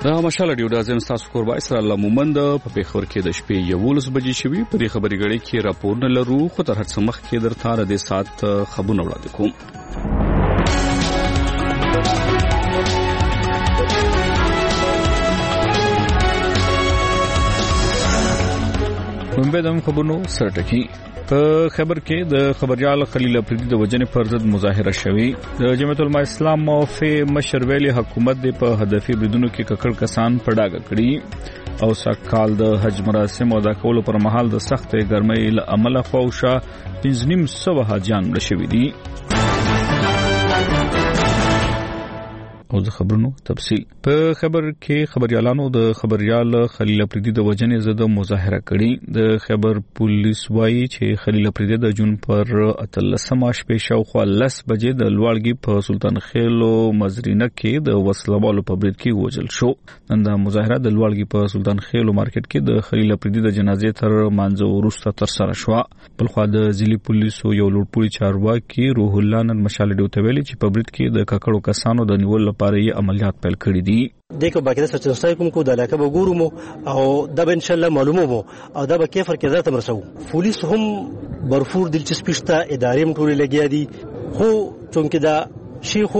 مشال ډیو دازم تاسو کوربه اسرائیل مومند په پیښور کې د شپې 11 بجې شوي په خبري غړي کې راپورونه لرو خو تر هڅه مخ کې درته د سات خبرونه وړاندې کوم. ومبدم خبرونو سرټکی په خبر کې د خبريال خلیل افریدي د وجنې پر ضد مظاهره شوې د جمعیت العلماء اسلام موافق مشر ویلي حکومت د په هدفي بریدونو کې ککړ کسان پړاګه کړي او سکهال د حج مراسم او د کولو پر مهال د سخت ګرمۍ له امله خوښه 5.5 حاجیان مړ شوي دي. او د خبرونو تفصیل په خبر کې خبريالانو د خبريال خلیل افریدي د وجنې زده مظاهره کړي. د خبر پولیس وایي چې خلیل افریدي د جون پر 13 شپې شاوخوا 10 بجې د لوړګي په سلطان خېلو مزرینه کې د وسلوالو په برید کې وژل شو. نن د مظاهره د لوړګي په سلطان خېلو مارکیټ کې د خلیل افریدي د جنازې تر مانځو وروسته تر سره شو. بلخو د ځلي پولیسو یو لوړپوړي چارواکي روح الله نن مشال ډیو ته ویلي چې په برید کې د ککړو کسانو د نیول لپاره یې عملیات پیل کړی دي. دغه باقاعده سرچینې کوم کو د علاقه به ګورم او دا به ان شاء الله معلومه مو او دا به کیفر کې ذات مرسو. پولیس هم برفور دلچسپي شته ادارې مټوري لګیا دي خو چونکه دا شیخو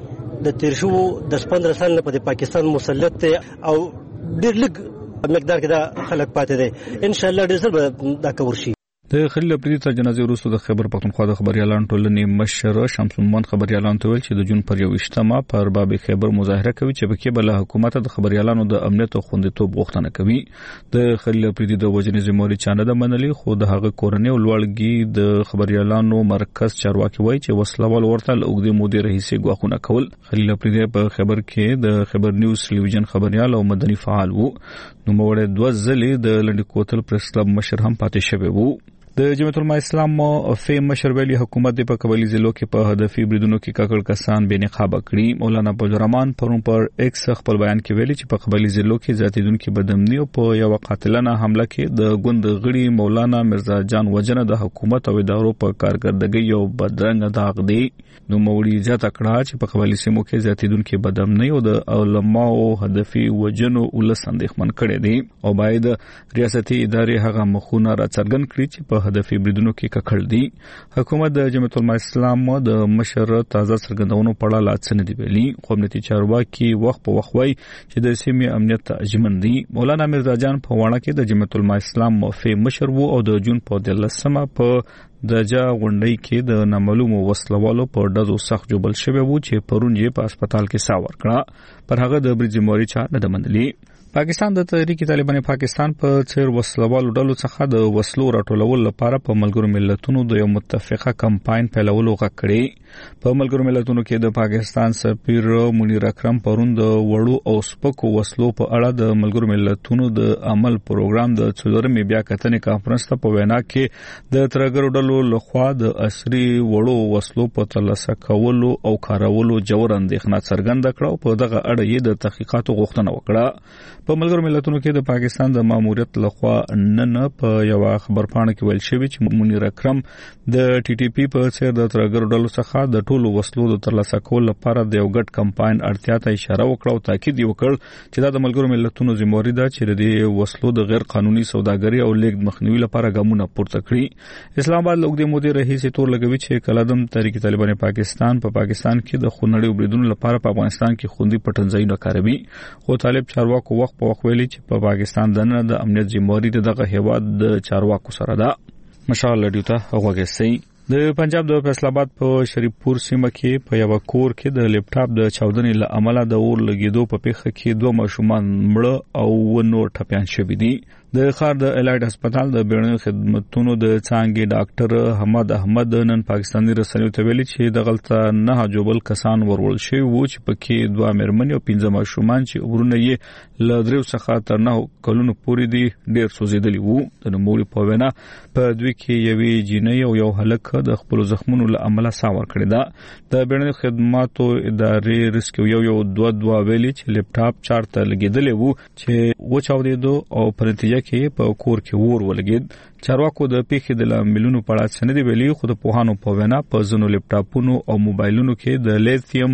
د تیرشو د 15 سال په پاکستان مسلط او ډېر لږ مقدار کې دا خلک پاتې دي. ان شاء الله ډېر به دا کور شي. د خلیل افریدي تر جنازې وروسته د خیبر پختونخوا د خبريالان ټولنې مشر شمس المان خبريالان ته ویل چې د جون پر 21 پر باب خیبر مظاهره کوي چې په کې بل حکومت د خبريالانو د امنیت او خوندیتوب غوښتنه کوي. د خلیل افریدي د وجنې زموري چانه د منلي خو د هغه کورنۍ او لوړګي د خبريالانو مرکز چارواکي وایي چې وسلوال ورته لوګدي مودي رئیس غواخونه کول. خلیل افریدي په خبر کې د خبر نیوز ټلویزیون خبريال او مدني فعال وو. نو موړ دوه ځلې د لنډ کوتل پریس کلب مشر هم پاتې شوی وو. د جمعیت العلماء اسلام موافق مشر ویلي حکومت د په قبلي ضلعو کې په هدفي بریدونو کې ککړ کسان بې نقابه کړي. مولانا عبدالرحمن پرون پر ایکس خپل بیان کې ویلي چې په قبلي ضلعو کې ذاتیدونکو بدامني او په یو قاتلانه حمله کې د ګوند غړي مولانا مرزا جان وجنه د حکومت او ادارو په کارکردګۍ یو بدرنګ داغ دی. نو موړي ځات کړه چې په قبلي سیمو کې ذاتیدونکو بدامني او د علماو هدفي وجنو ولس اندېښمن کړي دي او باید ریاستي ادارې هغه مخونه را څرګند کړي چې په هدفي بریدونو کې ککړ دي. حکومت د جمعیت العلماء اسلام د مشر تازه څرګندونو په اړه لاڅنه دی ویلي. خو امنیتي چارواکي وخت په وخت وایي چې د سیمې امنیت اجمن دي. مولانا مرزا جان په وانه کې د جمعیت العلماء اسلام موافق مشر وو او د جون په 13 په دجا غونډۍ کې د نامعلومو وسلوالو په ډزو سخت جوړل شوی وو چې پرون یې په هسپتال کې ساور کړه. پر هغه د برجموري چا نه دمنلي. پاکستان د تحریک طالبان پاکستان په څیر وسلوالو ډلو څخه د وسلو راټولولو لپاره په ملګرو ملتونو د یو متفقه کمپاین پیلولو غږ کړی. په ملګرو ملتونو کې د پاکستان سفیر منیر اکرم پرون د وړو او سپکو وسلو په اړه د ملګرو ملتونو د عمل پروګرام د 14مې بیا کتنې کانفرنس ته په وینا کې د ترګرو ډلو لخوا د عصري وړو وسلو په ترلاسه کولو او کارولو جوړ اندېښنه څرګنده کړه او په دغه اړه یې د تحقیقاتو غوښتنه وکړه. په ملګرو ملتونو کې د پاکستان د ماموریت لخوا نن په یو خبر پاڼه کې ویل شوی چې منیر اکرم د ټي ټي پی په څیر د ترګرو ډلو څخه د ټولو وسلو د ترلاسه کولو لپاره د یو ګډ کمپاین اړتیا ته اشاره وکړه او تاکید وکړ چې دا د ملګرو ملتونو ذمہواری ده چې د وسلو د غیر قانوني سوداګري او لیږد مخنیوي لپاره ګامونه پورته کړي. اسلام آباد لوګدي مودي رئیس تور لګوي چې کلادم تحریک طالبان پاکستان په پاکستان کې د خونړیو بریدونو لپاره په افغانستان کې خوندي پټنځایونه کاروي. خو طالب چارواکو وخت په وخت ویلي چې په پاکستان دنه د امنیت ذمہواری دغه هیواد د چارواکو سره ده. مشال لډیوته هغه د پنجاب د فیصل آباد په شریفپور سیمه کې په یو کور کې د لپټاپ د چاودنې له امله د اور لګیدو په پیښه کې 2 ماشومان مړه او نور ټپيان شوي دي. د خار د الایډ هسپتال د بیړنیو خدماتو د څانګې ډاکټر حمد احمد نن پاکستاني رسنیو ته ویلي چې د غلطه نه جوړل کسان ورول شوی وو چې پکې 2 مېرمنې او 15 ماشومان چې عمرونه یې ل درو څخه تر 9 کلونو پورې دي ډېر سوځیدلی وو. د نوموړي په وینا په دوی کې یوې جینۍ او یو هلک د خپل زخمونو له امله ساور کړی دا. د بیړنیو خدماتو ادارې ریسکیو یو 2 ویلي چې لپټاپ چارته لګیدلی وو چې وچاودېدو او په نتیجه کې په کور کې اور ولګید. چارواکو د پیښې د لاملونو په اړه څه نه دی ویلي خو د پوهانو په وینا په ځینو لپټاپونو او موبایلونو کې د لیثیم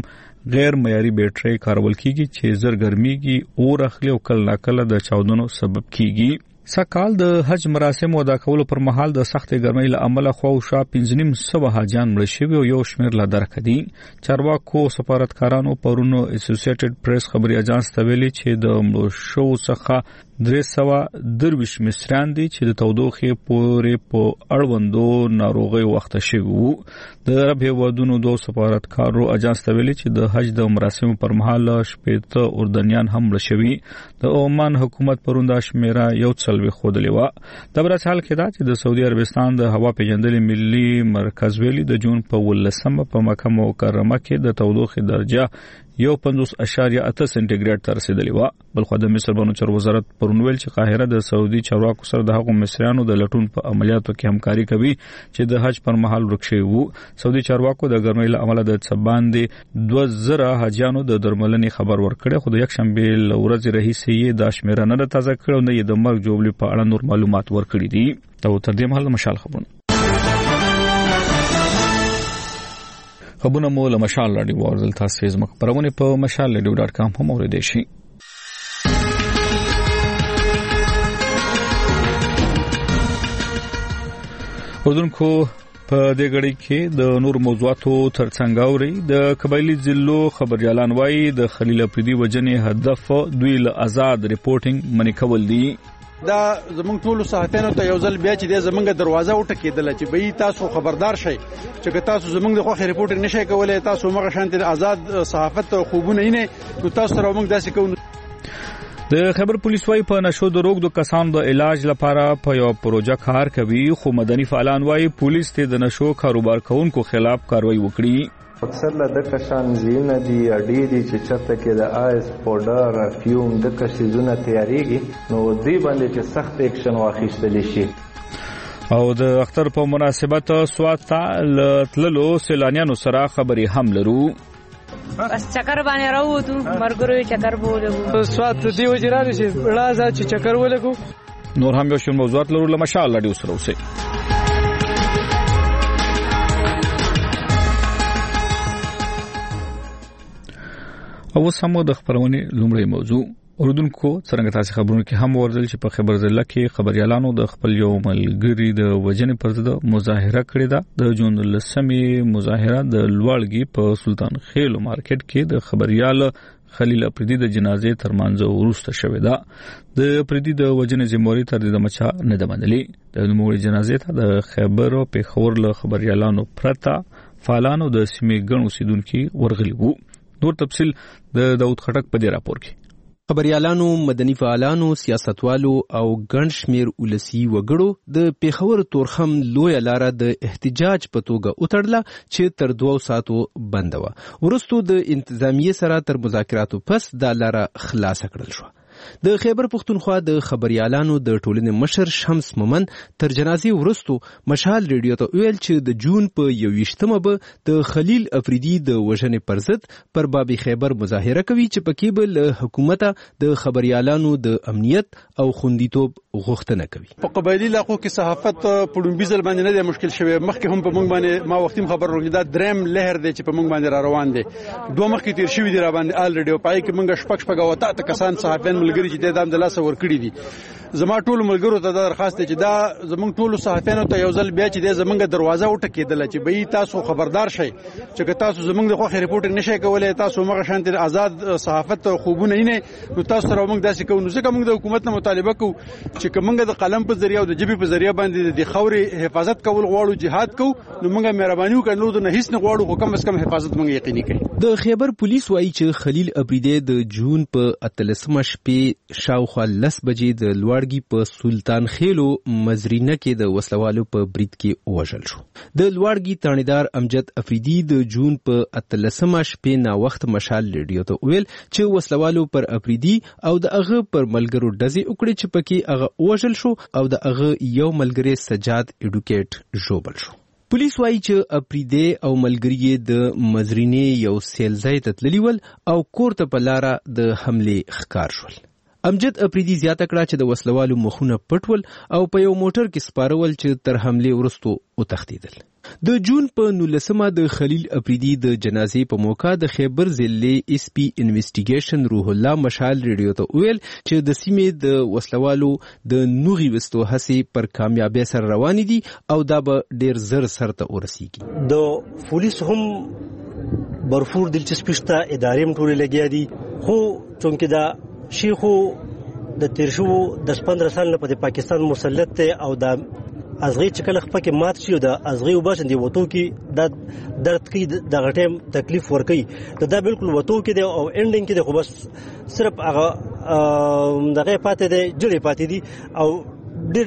غیر معیاري بیټرۍ کارول کیږي چې زر ګرميږي او اخلي او کله ناکله د چاودنو سبب کیږي. سکهال د حج مراسم ادا کولو پر مهال د سخت ګرمۍ له امله خو شا 1500 حاجیان مړ شوي او یو شمېر لا درک دي. چارواکو سفارتکارانو پرونو اسوسییټډ پریس خبري اژانس ته ویلي چې د مړو شو څخه 320 مصریان دي چې د تودوخې پورې په اړوندو ناروغي وخت شوي وو. د عرب هیوادونو دوه سفارتکارو اژانس ته ویلي چې د حج د مراسم پر مهال 18 اردنیان هم مړ شوي. د عمان حکومت پروندا شمیره یو څلوي خودلې و. د برس حال کې دا چې د سعودي عربستان د هوا پیژندلې ملي مرکز ویلي د جون په 18 په مکه مکرمه کې د تودوخې درجه 1.8 سنټیګریډ ته رسیدلی و. بلخو د مصر بانو چارو وزارت پرون ویل چې قاهره د سعودي چارواکو سره د هغو مصریانو د لټون په عملیاتو کې همکاري کوي چې د حج پر مهال ورک شوي وو. سعودي چارواکو د ګرمۍ له امله د څباندې 2000 حاجیانو د درملنې خبر ورکړی، خو د یک شنبه له ورځې راهیسې یې د شمیره نه تازه کړ او نه یې د مرګ جوړې په اړه نور معلومات ورکړي دي. تر دې مهال مشال خبرونه خبرونه مو له مشال رادیو ورزل تاسو زما خبرونه په mashalradio.com هم اوریدئ شئ. اردوونکو په دې غړي کې د نور موضوعاتو ترڅنګ اوري د قبایلی ضلعو خبريالان وایي د خلیل افریدي وجنې هدف دوی له آزاد ریپورټینګ منی کول دي. دا زمونږ ټول صحافیانو ته یو ځل بیا چې د زمونږ دروازه وټکیدل چې به تاسو خبردار شئ چې تاسو زمونږ د خوخه ریپورټینګ نشئ کولای، تاسو مغه شانت آزاد صحافت خوبونه نه نو تاسو سره موږ داسې کوو. د خبر پولیس وايي په نشو د روغ د کسانو د علاج لپاره په یو پروژه کار کوي، خو مدني فعالان وايي پولیس ته د نشو کاروبار کوونکو خلاف کاروایی وکړي. اکثر له د کشان زینه دي اډې دي چې چرته کې د آیس پاوډر افیوم د کشیزونه تیاریږي نو دوی باندې چې سخت اکشن واخیستل شي. او د اختر په مناسبت سوات تللو سیلانیانو سره خبري هم لرو. بس چکر باندې راووتو مرګرو چکر بولو سوات دی وجرانه شي راځه چې چکر ولګو. نور هم یو شون موضوعات لرو له مشال رادیو سره اوسئ. او سمو د خبرونه لومړی موضوع اردوونکو څنګه تاسو خبرونه کې هم ورزل چې په خبر ضلع کې خبريالانو د خپل یو ملګری د وجنې پر ضد مظاهره کړې ده. د جون لسمې مظاهره د لوړګي په سلطان خیل مارکیټ کې د خبريال خلیل افریدي د جنازې ترمنځ ورسته شوې ده. د افریدي د وجنې زموري تر دې مچا نه ده منلي. د نوموړي جنازې ته د خیبر او پیښور له خبريالانو پرتا فعالانو د سیمې ګڼو سیدونکو ورغلي وو. نور تفصیل د داود خټک په دې راپور کې. خبريالانو، مدني فعالانو، سیاستوالو او ګڼ شمیر ولسی وګړو د پیښور تورخم لوی لاره د احتجاج په توګه وټړله چې تر 2 ساعتو بند و. ورستو د انتظامیه سره تر مذاکراتو پس د لاره خلاص کړل شو. د خیبر پختونخوا د خبريالانو د ټولنې مشر شمس مومن تر جنازې ورستو مشال ریډیو ته ویل چې د جون په 21مه به د خلیل افریدي د وژنې پر ضد پر باب خیبر مظاهره کوي چې پکې به له حکومت د خبريالانو د امنیت او خوندیتوب غوښتنه کوي. په قبایلی علاقو کې صحافت په لومبیزل باندې نه دی مشکل شوی. مخکې هم په موږ باندې ما وختیم خبر ورغلی دا دریم لهر دی چې په موږ باندې را روان دي. دوه مخکې تیر شوی دی را باندې آل ریډیو پای کې موږ شپږ وتا کسان صحافیان ملګری چې د دام د لاسه ور کړی دي. زما ټول ملګرو ته درخواست دی چې دا زمونږ ټول صحافیانو ته یو ځل بیا چې د زمونږ دروازه وټکیدل چې به تاسو خبردار شئ چې تاسو زمونږ د خوخه ریپورټینګ نشئ کولای، تاسو مغه شانت آزاد صحافت خوبونه نه نو تاسو سره موږ داسې کوو. نو ځکه موږ د حکومت نه مطالبه کوو چې موږ د قلم په ذریعہ او د جبهې په ذریعہ باندې د خوري حفاظت کول غواړو، جهاد کوو، نو موږ مهرباني وکړو نو هیڅ نه غواړو، خو کم از کم حفاظت موږ یقیني کړو. د خیبر پولیس وایي چې خلیل افریدي د جون په 13مه شپې شاوخوا 10 بجې د لوړګي په سلطان خیلو مزرینه کې د وسلوالو په برید کې وژل شو. د لوړګي تانیدار امجد افریدي د جون په 13مه شپې نا وخت مشال ریډیو ته ویل چې وسلوالو پر افریدي او د هغه پر ملګرو ډزې وکړي چې پکې هغه وژل شو او د هغه یو ملګری سجاد ایډوکیټ ژوبل شو. پولیس وایي چې افریدي او ملګری د مزرینې یو سیلځای ته تللی ول او کور ته په لاره د حمله ښکار شول. امجد افریدي زیاته کړه چې د وسلوالو مخونه پټول او په یو موټر کې سپارول چې تر حمله وروسته وتښتیدل. د جون په 19مه د خلیل افریدي د جنازې په موقع د خیبر ضلع اس پی انویسټیګیشن روح الله مشال ریډیو ته ویل چې د سیمې د وسلوالو د نوغي وستو هڅې پر کامیابی سره روان دي او دا به ډیر زر سرته ورسیږي. د پولیس هم برفور دلچسپي شته، ادارې هم ټولې لګیا دي، خو چونکې دا شیخو د تیر شو د 15 سال په پاکستان مسلط ته او د ازغی چې کله خپل کې مات شي او د ازغی وباسن دی وته کې د درد کې د غټم تکلیف ورکي دا بالکل وته کې دی او انډینګ کې دی، خو بس صرف هغه دغه پاتې دی جوړې پاتې دي او ډېر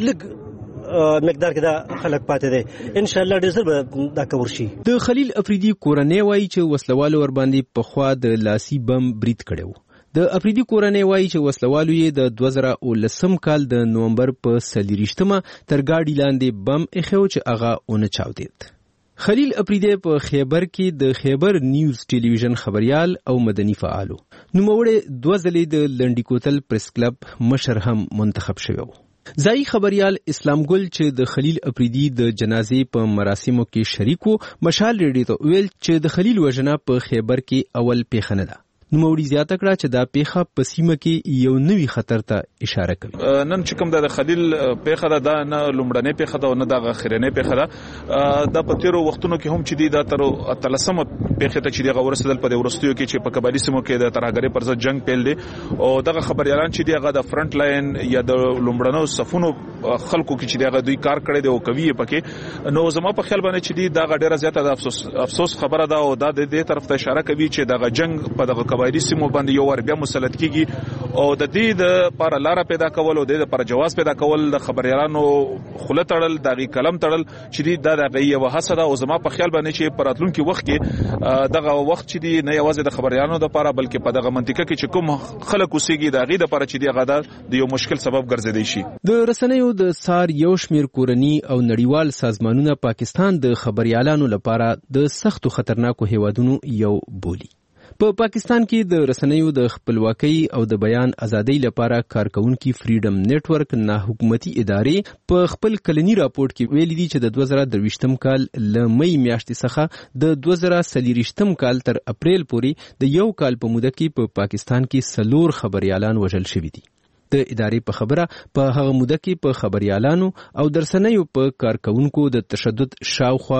لږ مقدار کې دا خلک پاتې دي. ان شاء الله ډېر زر دا کور شي. د خلیل افریدي کورنۍ وایي چې وسلوالو ور باندې په خوا د لاسي بم برید کړو. د افریدي کورنۍ وایي چې وسلوالو یې د 2019 کال د نومبر په 23مه تر گاډي لاندې بم اخیو چې هغه اون چاودید. خلیل افریدي په خیبر کې د خیبر نیوز ټلویزیون خبريال او مدني فعالو نوموړی 2 ځلې د لنډی کوتل پریس کلب مشر هم منتخب شوی. ځای خبريال اسلام ګل چې د خلیل افریدي د جنازې په مراسمو کې شریک وو مشال ریډیو ته ویل چې د خلیل وژنه په خیبر کې اول پیښه نه ده. نوموړي زیاته کړه چې دا پیښه په سیمه کې یو نوی خطر ته اشاره کوي. نن چې کوم د خلیل پیښه ده نه لومړنۍ پیښه ده او نه د اخرنۍ پیښه ده. د پتیرو وختونو کې هم چې دی دا تر اتلسمه پیښه ته چې دی ورسېدل په ورستیو کې چې په قبایلی سیمو کې د ترهګرۍ پر ضد جنگ پیل دی او دغه خبريالان چې دی هغه د فرنٹ لاین یا د لومړنو صفونو خلکو کې چې دی هغه دوی کار کړی دی او کوي پکې. نو زما په خیال باندې چې دی دا ډیره زیاته د افسوس خبره ده او دا د دې طرف ته اشاره کوي چې دغه جنگ په دغه قبایلی سیمو باندې یو ور بیا مسلط کیږي او د دې د لپاره لار پیدا کول او د لپاره جواز پیدا کول د خبريالانو خله تړل دغه کلم تړل چې دا د یو حسد او زما په خیال باندې چې پراتلونکو وخت کې دغه وخت چې دی نه یوازې د خبريالانو لپاره بلکې په دغه منطقه کې چې کوم خلک اوسېږي دغه لپاره چې دی غدا د یو مشکل سبب ګرځیدي شي. د رسنیو د سار یو شمیر کورنی او نړیوال سازمانونه پاکستان د خبريالانو لپاره د سختو خطرناکو هیوادونو یو بولی. په پاکستان کې د رسنیو د خپلواکۍ او د بیان ازادۍ لپاره کارکونکو فریډم نت ورک نه حکومتي ادارې په خپل کلنی راپورټ کې ویلي دي چې د 2023م کال ل مې میاشتې څخه د 2023م کال تر اپریل پورې د یو کال په موده کې په پاکستان کې 4 خبريالان وژل شوي دي. د ادارې په خبره په هغه موده کې په خبريالانو او درسنیو په کارکونکو د تشدد شاوخوا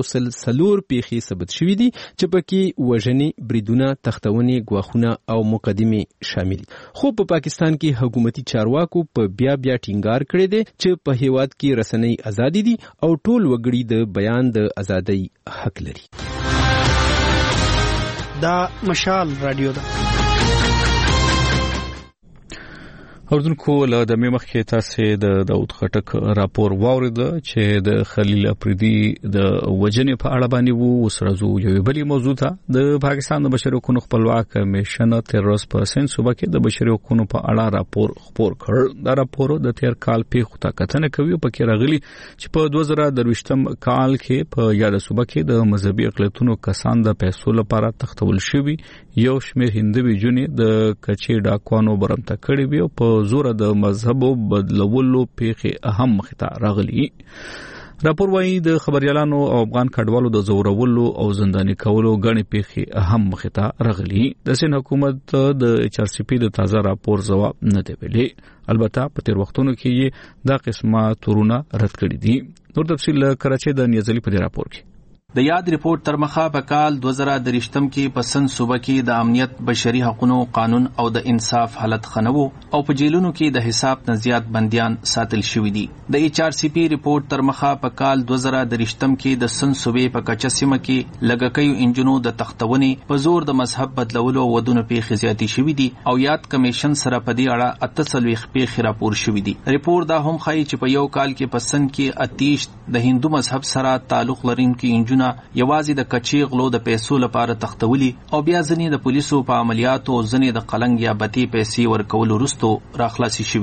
104 پیښې ثبت شوې دي چې پکې وژنې، بریدونه، تختونې، ګواښونه او مقدمې شامل دي. خو په پاکستان کې حکومتي چارواکو په بیا ټینګار کړی دی چې په هیواد کې رسنۍ ازادي دي او ټول وګړي د بیان د ازادۍ حق لري. دا مشال رادیو ده. اوردونکو له د مخ کې تاسو د داود خټک راپور واورید چې د خلیل افریدي د وجنې په اړه باندې وو. سرزو یو بلی موضوع ته د پاکستان د بشري حقوقو خپلواک کمیشن تر اوسه په سند صوبه کې د بشري حقوقو په اړه راپور خپور کړ. دا راپور د تیر کال پیښو ته کتنه کوي په کې راغلي چې په 2023م کال کې په یاد صوبه کې د مذهبي اقلیتونو کسان د پیسو لپاره تختول شوی یو شمېر هندوی جونې د کچې ډاکوانو برمته کړي وي په زور د مذهب بدلولو پیښې اهم مخته راغلي. راپور وايي د خبريالانو او افغان کډوالو د زورولو او زنداني کولو غني پیښې اهم مخته راغلي. د سین حکومت د ایچ آر سی پی د تازه راپور جواب نه دی ویلي. البته په تیر وختونو کې دا قسمه تورونه رد کړي دي. نور تفصیل کراچۍ د نیازلي په راپور کې. د یاد ریپورت تر مخه په کال 2023م کې په سند صوبه کې د امنیت، بشري حقوقو قانون او د انصاف حالت خنوو او په جیلونو کې د حساب نه زیات بنديان ساتل شوي دي. د ایچ آر سی پی ریپورت تر مخه په کال 2023م کې د سند صوبې په کچه سیمه کې لګکیو انجنونو د تختونې په زور د مذهب بدلولو ودونه پیښې زیاتې شوي دي او یاد کمیشن سره په دې اړه 48 پیښې راپور شوي دي. ریپورت دا هم ښیي چې په یو کال کې په سند کې اتیش د هندو مذهب سره تعلق لرونکي انجنونه یوازې د کچې غلو د پیسو لپاره تختولي او بیا ځنې د پولیسو په عملیاتو ځنې د قلنګ یا بتی پیسې ورکول وروسته راخلاصي شوي دي.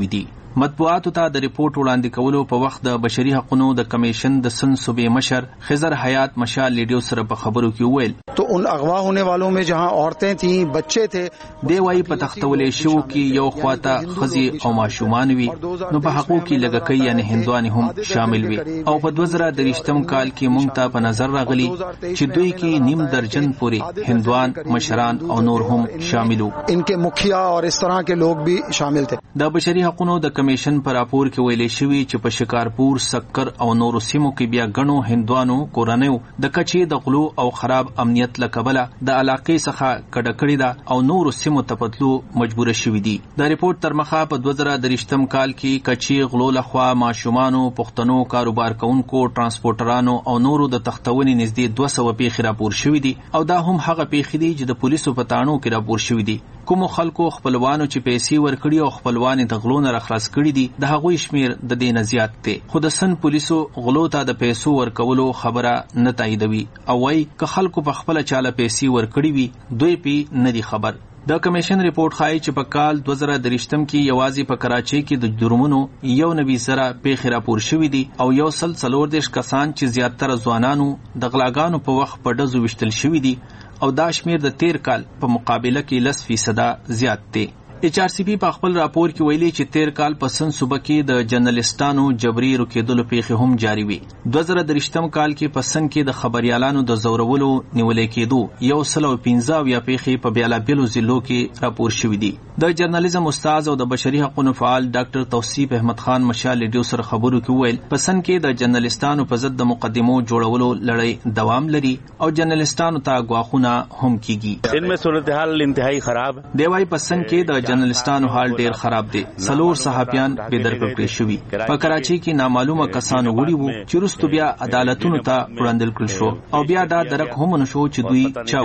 مطبوعاتو ته د ریپورت وړاندې کولو په وخت د بشري حقوقو د کمیشن د سن صوبې مشر خضر حیات مشال لیډیو سره په خبرو کې وویل تو ان اغوا ہونے والوں میں جہاں عورتیں تھیں بچے تھے دی وايي په تختولې شو کې یو خواته خزي او ماشومان وي نو په حقوقو کې لګکې یعنی هندواني هم شامل وي او په 2023م کال کې مونږ ته په نظر راغلي چې دوی کې نیم درجن پورې هندوان مشران او نور هم شامل وو ان کے مکھیا اور اس طرح کے لوگ بھی شامل تھے د بشري حقوقو د کمیشن پر راپور کې ویلي شوی چې په شکارپور سکر او نور سیمو کې بیا غنو هندوانو کورنیو د کچې د غلو او خراب امنیت لکبله د علاقې څخه کډکړی دا او نور سیمو ته پتلو مجبور شوی دي د ریپورت تر مخه په 2023م کال کې کچې غلو لخوا ماشومانو پښتنو کاروبار کوونکو ترانسپورټرانو او نورو د تختونې نږدې 200 پیښې راپور شوې دي او دا هم هغه پیښې دي چې د پولیسو په تاڼو کې راپور شوې دي کوم خلکو خپلوانو چې پیسې ورکړي او خپلوان د غلو نه راخلاص کړي دي د هغوی شمیر د دې نه زیات دی خو د سن پولیسو غلو ته د پیسو ورکولو خبره نه تاییدوي او وايي که خلکو په خپل چاله پیسې ورکړي وي دوی پی نه دي خبر د کمیشن ریپورت ښایي چې په کال 2023م کې یوازې په کراچۍ کې د جرمونو 90 سره پیښې راپور شوې دي او 140 کسان چې زیاتره ځوانانو د غلاګانو په وخت په ډزو وشتل شوي دي او دا شمیر د 13 کال په مقابله کې 10% زیات دی HRCP په خپل راپور کې ویلي چې 13 کال په سن صوبه کې د جرنالستانو جبري رکېدلو پیښې هم جاری وي 2023م کال کې په سن کې د خبريالانو د زورولو نیولې کېدو 115 یا پیښې په بیلابیلو ضلعو کې راپور شوې دي د جرنالیزم استاد او د بشري حقوقو فعال ډاکټر توصیف احمد خان مشال لیډیو سره خبرو کې ویل په سن کې د جرنالستانو په ضد د مقدمو جوړولو لړۍ دوام لري او جرنالستانو ته غواخونه هم کیږي ان میں صورتحال انتہائی خراب دی وايي په سن کې د جرنالستانو حال ډیر خراب دی څلور صحافیان بې درپکړې شوي په کراچۍ کې نامعلومه کسانو وړي وو چې وروسته بیا عدالتونو ته وړاندل کړل شو او بیا دا درک هم نشو چې دوی چا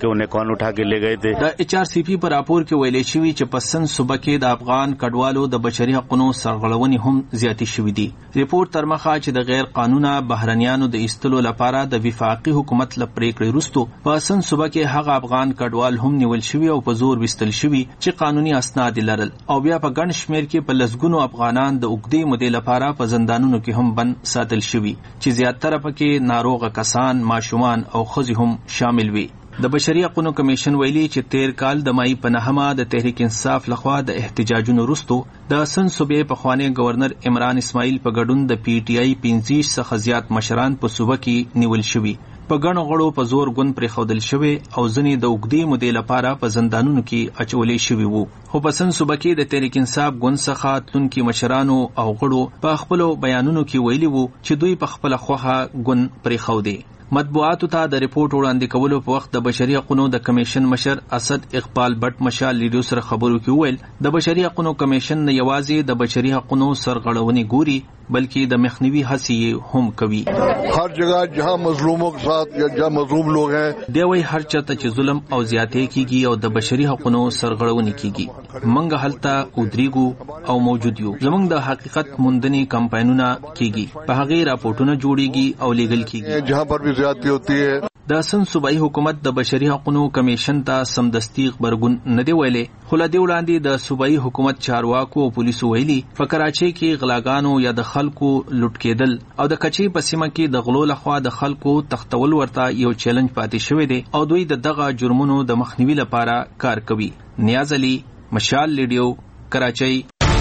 وړي د HRCP په راپور کې ویلي شوی چې په سن صوبه کې د افغان کډوالو د بشري حقوقو سرغړونې هم زیاتې شوې دي ریپورت تر مخه چې د غیر قانونه بهرنیانو د ایستلو لپاره د وفاقي حکومت له پریکړې وروسته په سن صوبه کې هغه افغان کډوال هم نیول شوی او په زور وستل شوی چې قانوني اسناد لرل او بیا په ګڼ شمیر کې په لسګونو افغانان د اوږدې مودې لپاره په زندانونو کې هم بند ساتل شوي چې زیاتره پکې ناروغه کسان ماشومان او ښځې هم شامل وي د بشري حقوقو کمیشن ویلي چې 13 کال د مای په 9 د تحریک انصاف لخوا د احتجاجونو وروسته د سن صوبې پخوانی گورنر عمران اسماعیل په ګډون د PTI 15 څخه زیات مشران په صوبه کې نیول شوي په ګڼو غړو په زور ګوند پرې خودل شوی او ځنې د اوږدې مودې لپاره په زندانونو کې اچولې شوي وو خو په سن صوبه کې د تحریک انصاف ګوند څخه تلونکي مشرانو او غړو په خپلو بیانونو کې ویلي وو چې دوی په خپله خوښه ګوند پرې خودي مطبوعاتو ته د ریپورت وړاندې کولو په وخت د بشري حقوقو د کمیشن مشر اسد اقبال بټ مشال لیډیو سره خبرو کې ویل د بشري حقوقو کمیشن نه یوازې د بشري حقوقو سرغړونې ګوري بلکہ د مخنیوی هڅې هم کوي ہر جگہ جہاں مظلوموں کے ساتھ یا جہاں مظلوم لوگ ہیں دی وی هر چاته چې ظلم او زیاتې کیږي او د بشري حقوقو سرغړونې کیږي منګه هلته ودریګو او موجود یو زمونږ د حقیقت موندنې کمپاینونه کیږي په هغه راپورټونه جوړیږي او لیګل کیږي جہاں پر بھی زیادتی ہوتی ہے د سن صوبایي حکومت د بشري حقوقو کمیشن ته سمدستي خبرګون نه دی ویلې خو له دې وړاندې د صوبایي حکومت چارواکو او پولیسو ویلي په کراچۍ کې غلاګانو یا د خلکو لوټ کېدل او د کچې په سیمه کې د غلو لخوا د خلکو تختول ورته یو چیلنج پاتې شوی دی او دوی د دغه جرمونو د مخنیوي لپاره کار کوي نیاز علي مشال لیډیو کراچۍ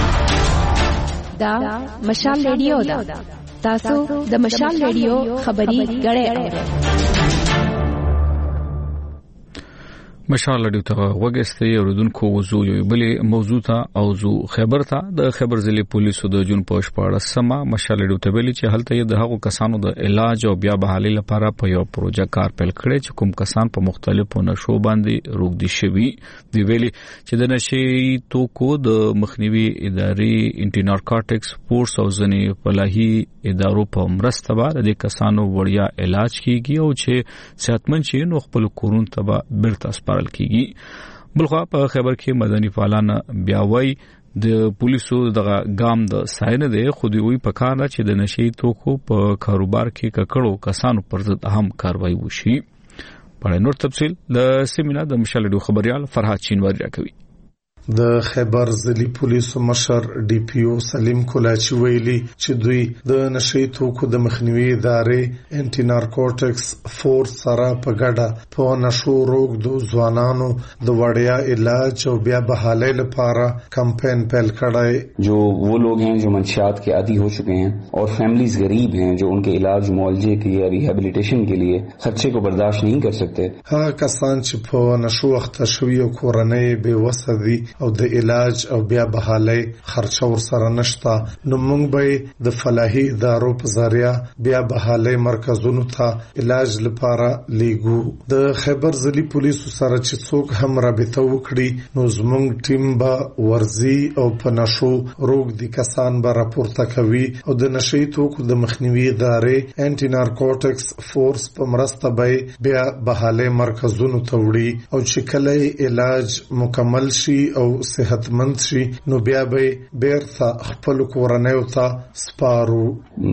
دا مشال لیډیو دا تاسو د مشال لیډیو خبري غړې مشال لیډیو ته وګستې اوردونکو وضو یو بلې موضوع ته او زو خبر ته د خبر ضلع پولیسو د جون پوش پاړه سما مشال لیډیو ته ویلي چې هلته د هغو کسانو د علاج او بیا بحالي لپاره په یو پروژه کار پیل کړي چې کوم کسان په مختلفو نشو باندې روغدي شوي دی ویلي چې د نشي توکو د مخنیوي ادارې انټي نارکوټکس فورس او ځنی فلاحي ادارو په مرسته باندې د کسانو وړیا علاج کیږي او چې صحتمند شي نو خپل کورون ته بیرته سپارل کیږي بلخوا په خبر کې مدني فعالان بیا وایي د پولیسو دغه ګام د ساينه دی خو دوی وی په کار چې د نشي توکو په کاروبار کې ککړو کسانو پر ضد اهم کاروایی وشي په نور تفصيل د سیمینار د مشال لیډیو خبريال فرحات چینواری راکوي د خیبر ضلعي پولیسو مشر ډي پی او سلیم کولاچي ویلي چې دوی د نشي توکو د مخنیوي ادارې انټي نارکوټکس فورس سره په ګډه په نشو روغ د ځوانانو د وړیا علاج او بیا بحالۍ لپاره کمپین پیل کړی. جو وہ لوگ ہیں جو منشیات کے عادی ہو چکے ہیں اور فیملیز غریب ہیں جو ان کے علاج معالجے کے یا ریہیبلیٹیشن کے لیے خرچے کو برداشت نہیں کر سکتے. هغه کسان چې په نشو وخت شوی او کورنۍ بے وسه دي او د علاج او بیا بحالۍ خرچه ورسره نشته نو موږ به د فلاحي ادارو په ذریعہ بیا بحالۍ مرکزونو ته علاج لپاره لیږو. د خیبر ضلعي پولیسو سره چې څوک هم رابطه وکړي نو زموږ ټیم به ورزي او په نشو روغ دي کسان به راپورته کوي او د نشي توکو د مخنیوي ادارې انټي نارکوټکس فورس په مرسته به بیا بحالۍ مرکزونو ته وړي او چې کله علاج مکمل شي او صحتمند شي نو بیا به بیرته خپل کورنۍ ته سپارو.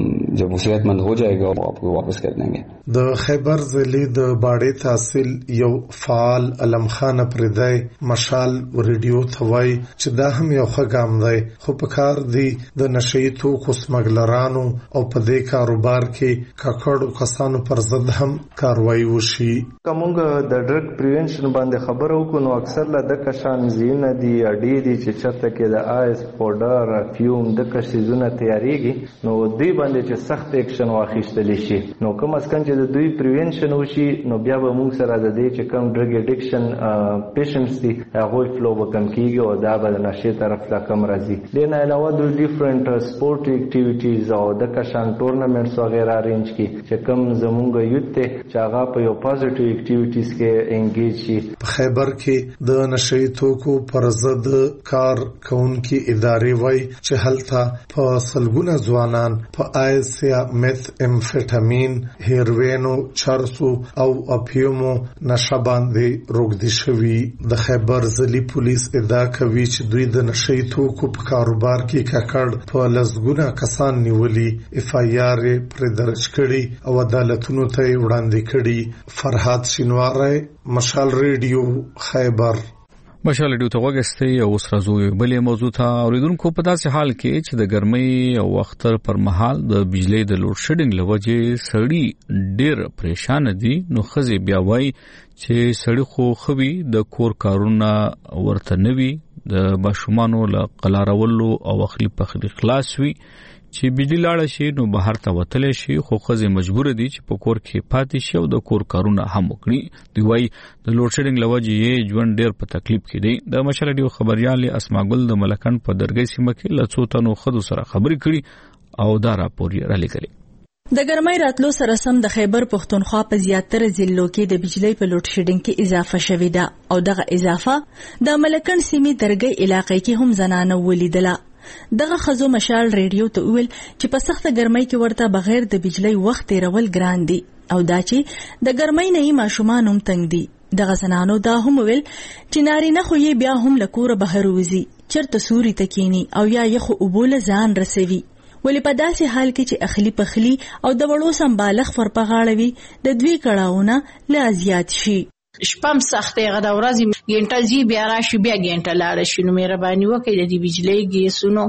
جب وہ صحت مند ہو جائے گا آپ کو واپس کر دیں گے. د خیبر ضلع د باړې تحصیل یو فعال علم خان پردای مشال ریډیو ته وایي چې دا هم یو ښه ګام دی خو په کار دی د نشي توکو سمګلرانو او په دې کاروبار کې ککړو کسانو پر ضد هم کاروایی وشي. کومګه د ډرګ پریونشن باندې خبرو کو نو اکثر لا د کشان زینه دی اډې دي چې چرته کې د آیس پاوډر افیوم د کشیزونه تیاریږي نو دوی باندې چې سخت اکشن واخیستل شي نو کوم اسکن چې د دوی پریونشن وشي نو بیا به موږ سره د دې چې کم ډرګ اډیکشن پیشنټس دي هغه فلو به کم کیږي او دا به نشي طرف لا کم راځي. دنه علاوه د ډیفرنٹ سپورت اکټیویټیز او د کشان ټورنمنټس وغیرہ ارینج کی چې کم زمونږ یوت ته چې هغه په یو پازیټیو اکټیویټیز کې انګیج شي. په خیبر کې د نشي توکو پر ضد کار کوونکي ادارې وای چې هلته په سلګونه ځوانان په آیس یا میث امفیټامین هیروینو چرسو او اپیومو نشه باندې روغدي شوي. د خیبر ضلعي پولیس ادعا کوي چې دوی د نشي توکو په کاروبار کې ککړ په لسګونه کسان نیولي اف آی آر پر درج کړي او عدالتونو ته وړاندې کړي. فرحات شینواری مشال ریډیو خیبر. مشال ډیو ته وګستې او اوس راځو بلې موضوع ته. اوریدونکو په داسې حال کې چې د ګرمۍ او وختر پر مهال د بجلی د لوډ شیډینګ لوجې سړی ډیر پریشان دي نو خزي بیا وای چې سړی خو خوي د کور کارونه ورته نوي د باشومانو له قلارولو او اخلي پخلي خلاص وي چې بجلی لاړه شي نو بهر ته وتلی شي خو خزي مجبور دي چې په کور کې پاتې شي او د کور کارونه هم وکړي. دی وای د لوډ شیډینګ لوجې یې ژوند ډیر په تکلیف کې دی. د مشال ډیو خبريال اسماګل د ملکن په درګۍ سیمه کې لڅو تنو خدو سره خبرې کړي او دا راپور یې را لګلې. د ګرمۍ راتلو سره سم د خیبر پښتونخوا په زیاتره ضلعو کې د بجلی په لوډ شیډینګ کې اضافه شوې ده او دغه اضافه د ملکن سیمې درګۍ علاقې کې هم زنانه ولیدله. دغه خزو مشال ریډیو ته ویل چې په سخته ګرمۍ کې ورته بغیر د بجلی وخت تیرول ګران دي او دا چې د ګرمۍ نه یې ماشومان هم تنګ دي. دغه زنانو دا هم ویل چې نارینه خو یې بیا هم له کوره بهر وځي چرته سوري تکینی او یا یخ او بوله ځان رسوي ولې په داسې حال کې چې اخلي پخلي او د وړو سمبالغ ورپغاړوي د دوی کړهونه لا زیات شي. شپم سختې غدا ورځي ګنټه زی بیا راشي بیا ګنټه لاړ شي نو مهرباني وکړئ د دې بجلی ګیسونو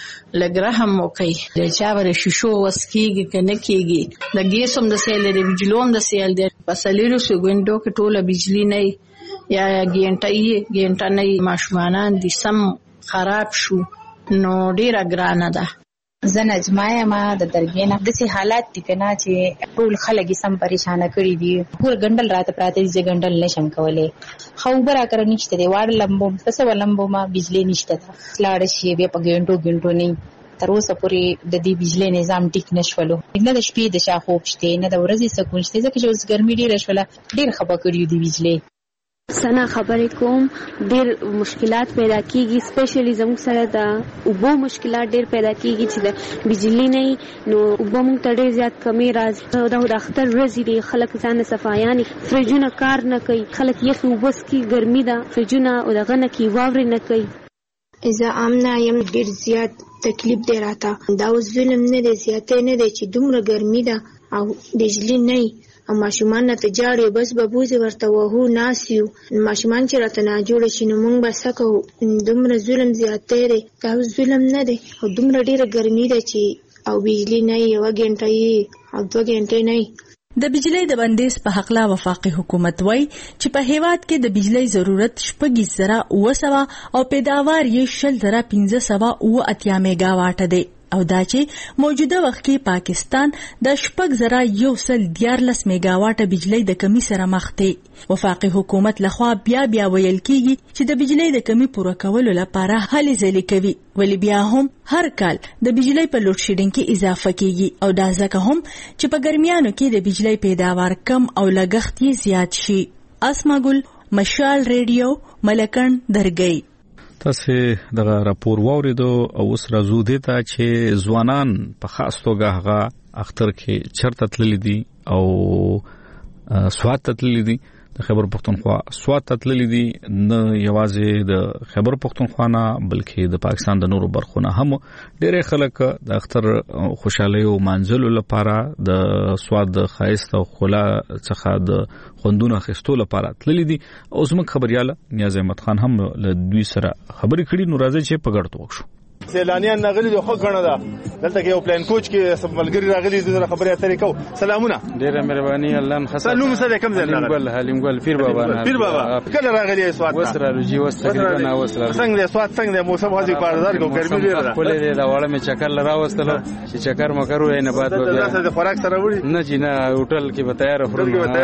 لګرهم وکړئ د چا ور شیشو وسکیږي کنه کیږي د ګیسوم د سیل د بجلوم د سیل د پسلیرو سګوندو کې ټوله بجلی نه یا ګنټه نه ماشومان دي سم خراب شو نو ډیره ګرانه ده. زه نجمه ما د درګینه د سي حالات دي کنه چې ټول خلک سم پریشان کړي دي پور ګندل راته پراته دي ګندل نشم کولای خبره کړ نشته دی واړ لمبو پس ولمبو ما بجلی نشته لاړ شي به په ګنټو نه تر اوسه پورې د دې بجلی نظام ټیک نشولو نه د شپې د شاخوب شته نه د ورځې سکون شته ځکه چې اوس ګرمي ډیره شوله ډیر خپه کړیو دی بجلی. سنا خبرې کوم ډیر مشکلات پیدا کیږي سپیشلی زموږ سره د اوبو مشکلات ډیر پیدا کیږي چې د بجلی نه نو اوبو موږ ته ډیر زیات کمی راځي د اختر ورځې دي خلک ځان صفایان فرجونه کار نه کوي خلک یخ وبس کی ګرمي ده فرجونه او دغه نه کی واوري نه کوي. اذا امنا یم ډیر زیات تکلیف دی راته. دا اوس ظلم نه دی، زیاتې نه دی چې دومره ګرمي ده او بجلی نه او ماشومان نه ته جاړې بس به بوزې ورته وهو ناست یو. ماشومان چې راته ناجوړه شي نو موږ به څه کوو؟ دومره ظلم زیاتې دی. دا اوس ظلم نه دی او دومره ډېره ګرمي ده چې او بجلی نه 1 غنټه او 2 غنټې نه. د بجلی د بندیز په حق لا وفاقي حکومت وای چې په هیواد کې د بجلی ضرورت 6,900 او پیداوار یې 6,580 میگاواټ دی او دا چې موجوده وخت کې پاکستان د 6,114 میگاواټ بجلی د کمی سره مخ دی. وفاقي حکومت لخوا بیا ویل کیږي چې د بجلی د کمی پوره کولو لپاره هلې ځلې کوي، ولی بیا هم هر کال د بجلی په لوډ شیډینګ کې اضافه کیږي او دا ځکه هم چې په ګرمیانو کې د بجلی پیداوار کم او لګښت یې زیات شي. اسما ګل، مشال ریډیو، ملکن درګي. تاسو دغه راپور واوریدو او اوس راځو دې ته چې ځوانان په خاص توګه هغه اختر کې چرته تللی دي او سوات تللی دي. د خیبر پختونخوا سوات تللی دي نه یوازې د خیبر پختونخوا نه بلکې د پاکستان د نورو برخو نه هم ډېر خلک د اختر خوشحالي او منځلو لپاره د سوات د خایست او خلا څخه د خوندونه خستو لپاره تللی دي. او زموږ خبرياله نیاز احمد خان هم له دوی سره خبرې کړي. نو راځي چې په ګډ توګه شو. سیلانیان راغلي دي خو غنه ده دلته کې یو پلان کوچ کې سب ملګری راغلي دي سره خبرې اترې کو. سلامونه، ډیره مهرباني. الله حسن سلام سره کوم ځای راغلی؟ حلیم ګل پیر بابا. پیر بابا کله راغلی سوات؟ وسره رجی وس تقریبا وسره څنګه سوات څنګه موسم هځي بازار کو ګرمي ډیره ده. کولې دا واړه مې چکر لراوستلو چې چکر مکرو نه بعد بیا د خوراک سره وړي نه چې نه هوټل کې به تیار خورم.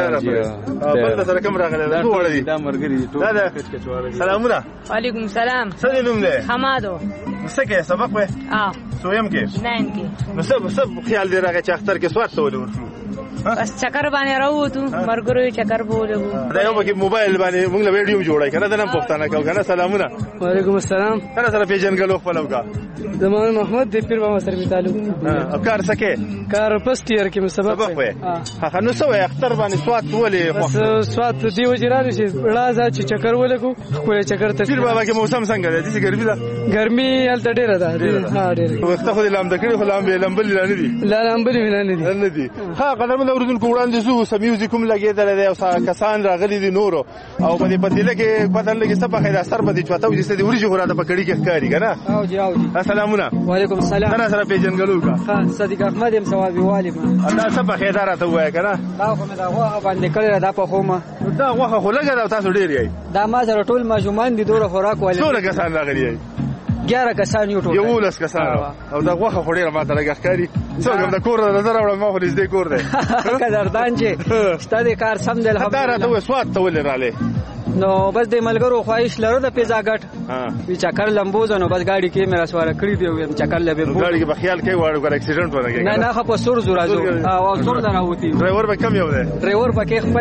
بل سره کوم راغلی؟ دا وړي دا مرګري ټول. سلامونه. وعلیکم السلام. سلام دې حمادو. سکه سبق وې سویم کې 9 کې نو سب خیال دی راغی چې اختر کې سوات ته ولور بس چکر باندې راووتو مرګرو چکر بولو دا یو کې موبایل باندې موږ له ویډیو جوړای کنه دا نن پښتانه کو کنه. سلامونه. وعلیکم السلام. سره سره پیژنګلو خپلو کا زمان محمد د پیر بابا سره تعلق. افکار سکه کار پست یې کې سبق وې هغه نو سوې اختر باندې سوات ولې سوات دی وجرانه شي راځه چې چکر ولګو خپل چکر ته. پیر بابا کې موسم څنګه دی؟ چې ګرمي ده. ګرمي هلته ډیره ده. ها ډیره وخت خو لام د کړي خو لامبل نه دي. لامبل نه دي. ها قدم د اوردونکو وړاندې زو سمیوزیک هم لګیدل دی او کسان راغلي دي نورو او په دې پتیله کې پتن لګي سبا خیر اثر به دي چوتاو چې دې ورجه غراده پکړی کې ښکاری کنه. او جی السلامونه. وعلیکم السلام. سره سره پیژنګلو کا ها صدیق احمد هم ثوابي والي الله سبا خیر راته وای کنه. دا خو مې دا غوخه باندې کړی دا په خومه دا غوخه خو لګا تاسو ډیر یې دا ما سره ټول ماجومان دي دوره خوراک والي. څو کسان راغلي؟ 11 کسان یو ټول. 11 کسان او دا غوخه خو ډیره ماته لګا ښکاری. څنګه د کور نظر اورم ما خو دې کور دی قدردان چې ستاسو کار سم دی الحمدلله. دا راته سوات ته ولې رااله؟ نو بس د ملګرو خواهش لرو د پیزا ګټ وی چکر لمبوز نو بس گاڑی کې میرا سوار کړی دی چکر لبه گاڑی کې بخیال کې وړو کړ اکسیډنټ ورګي نه نه خو سور زورا زو او سور دراوتی ډرایور به کم یو دی. ډرایور پکې خپل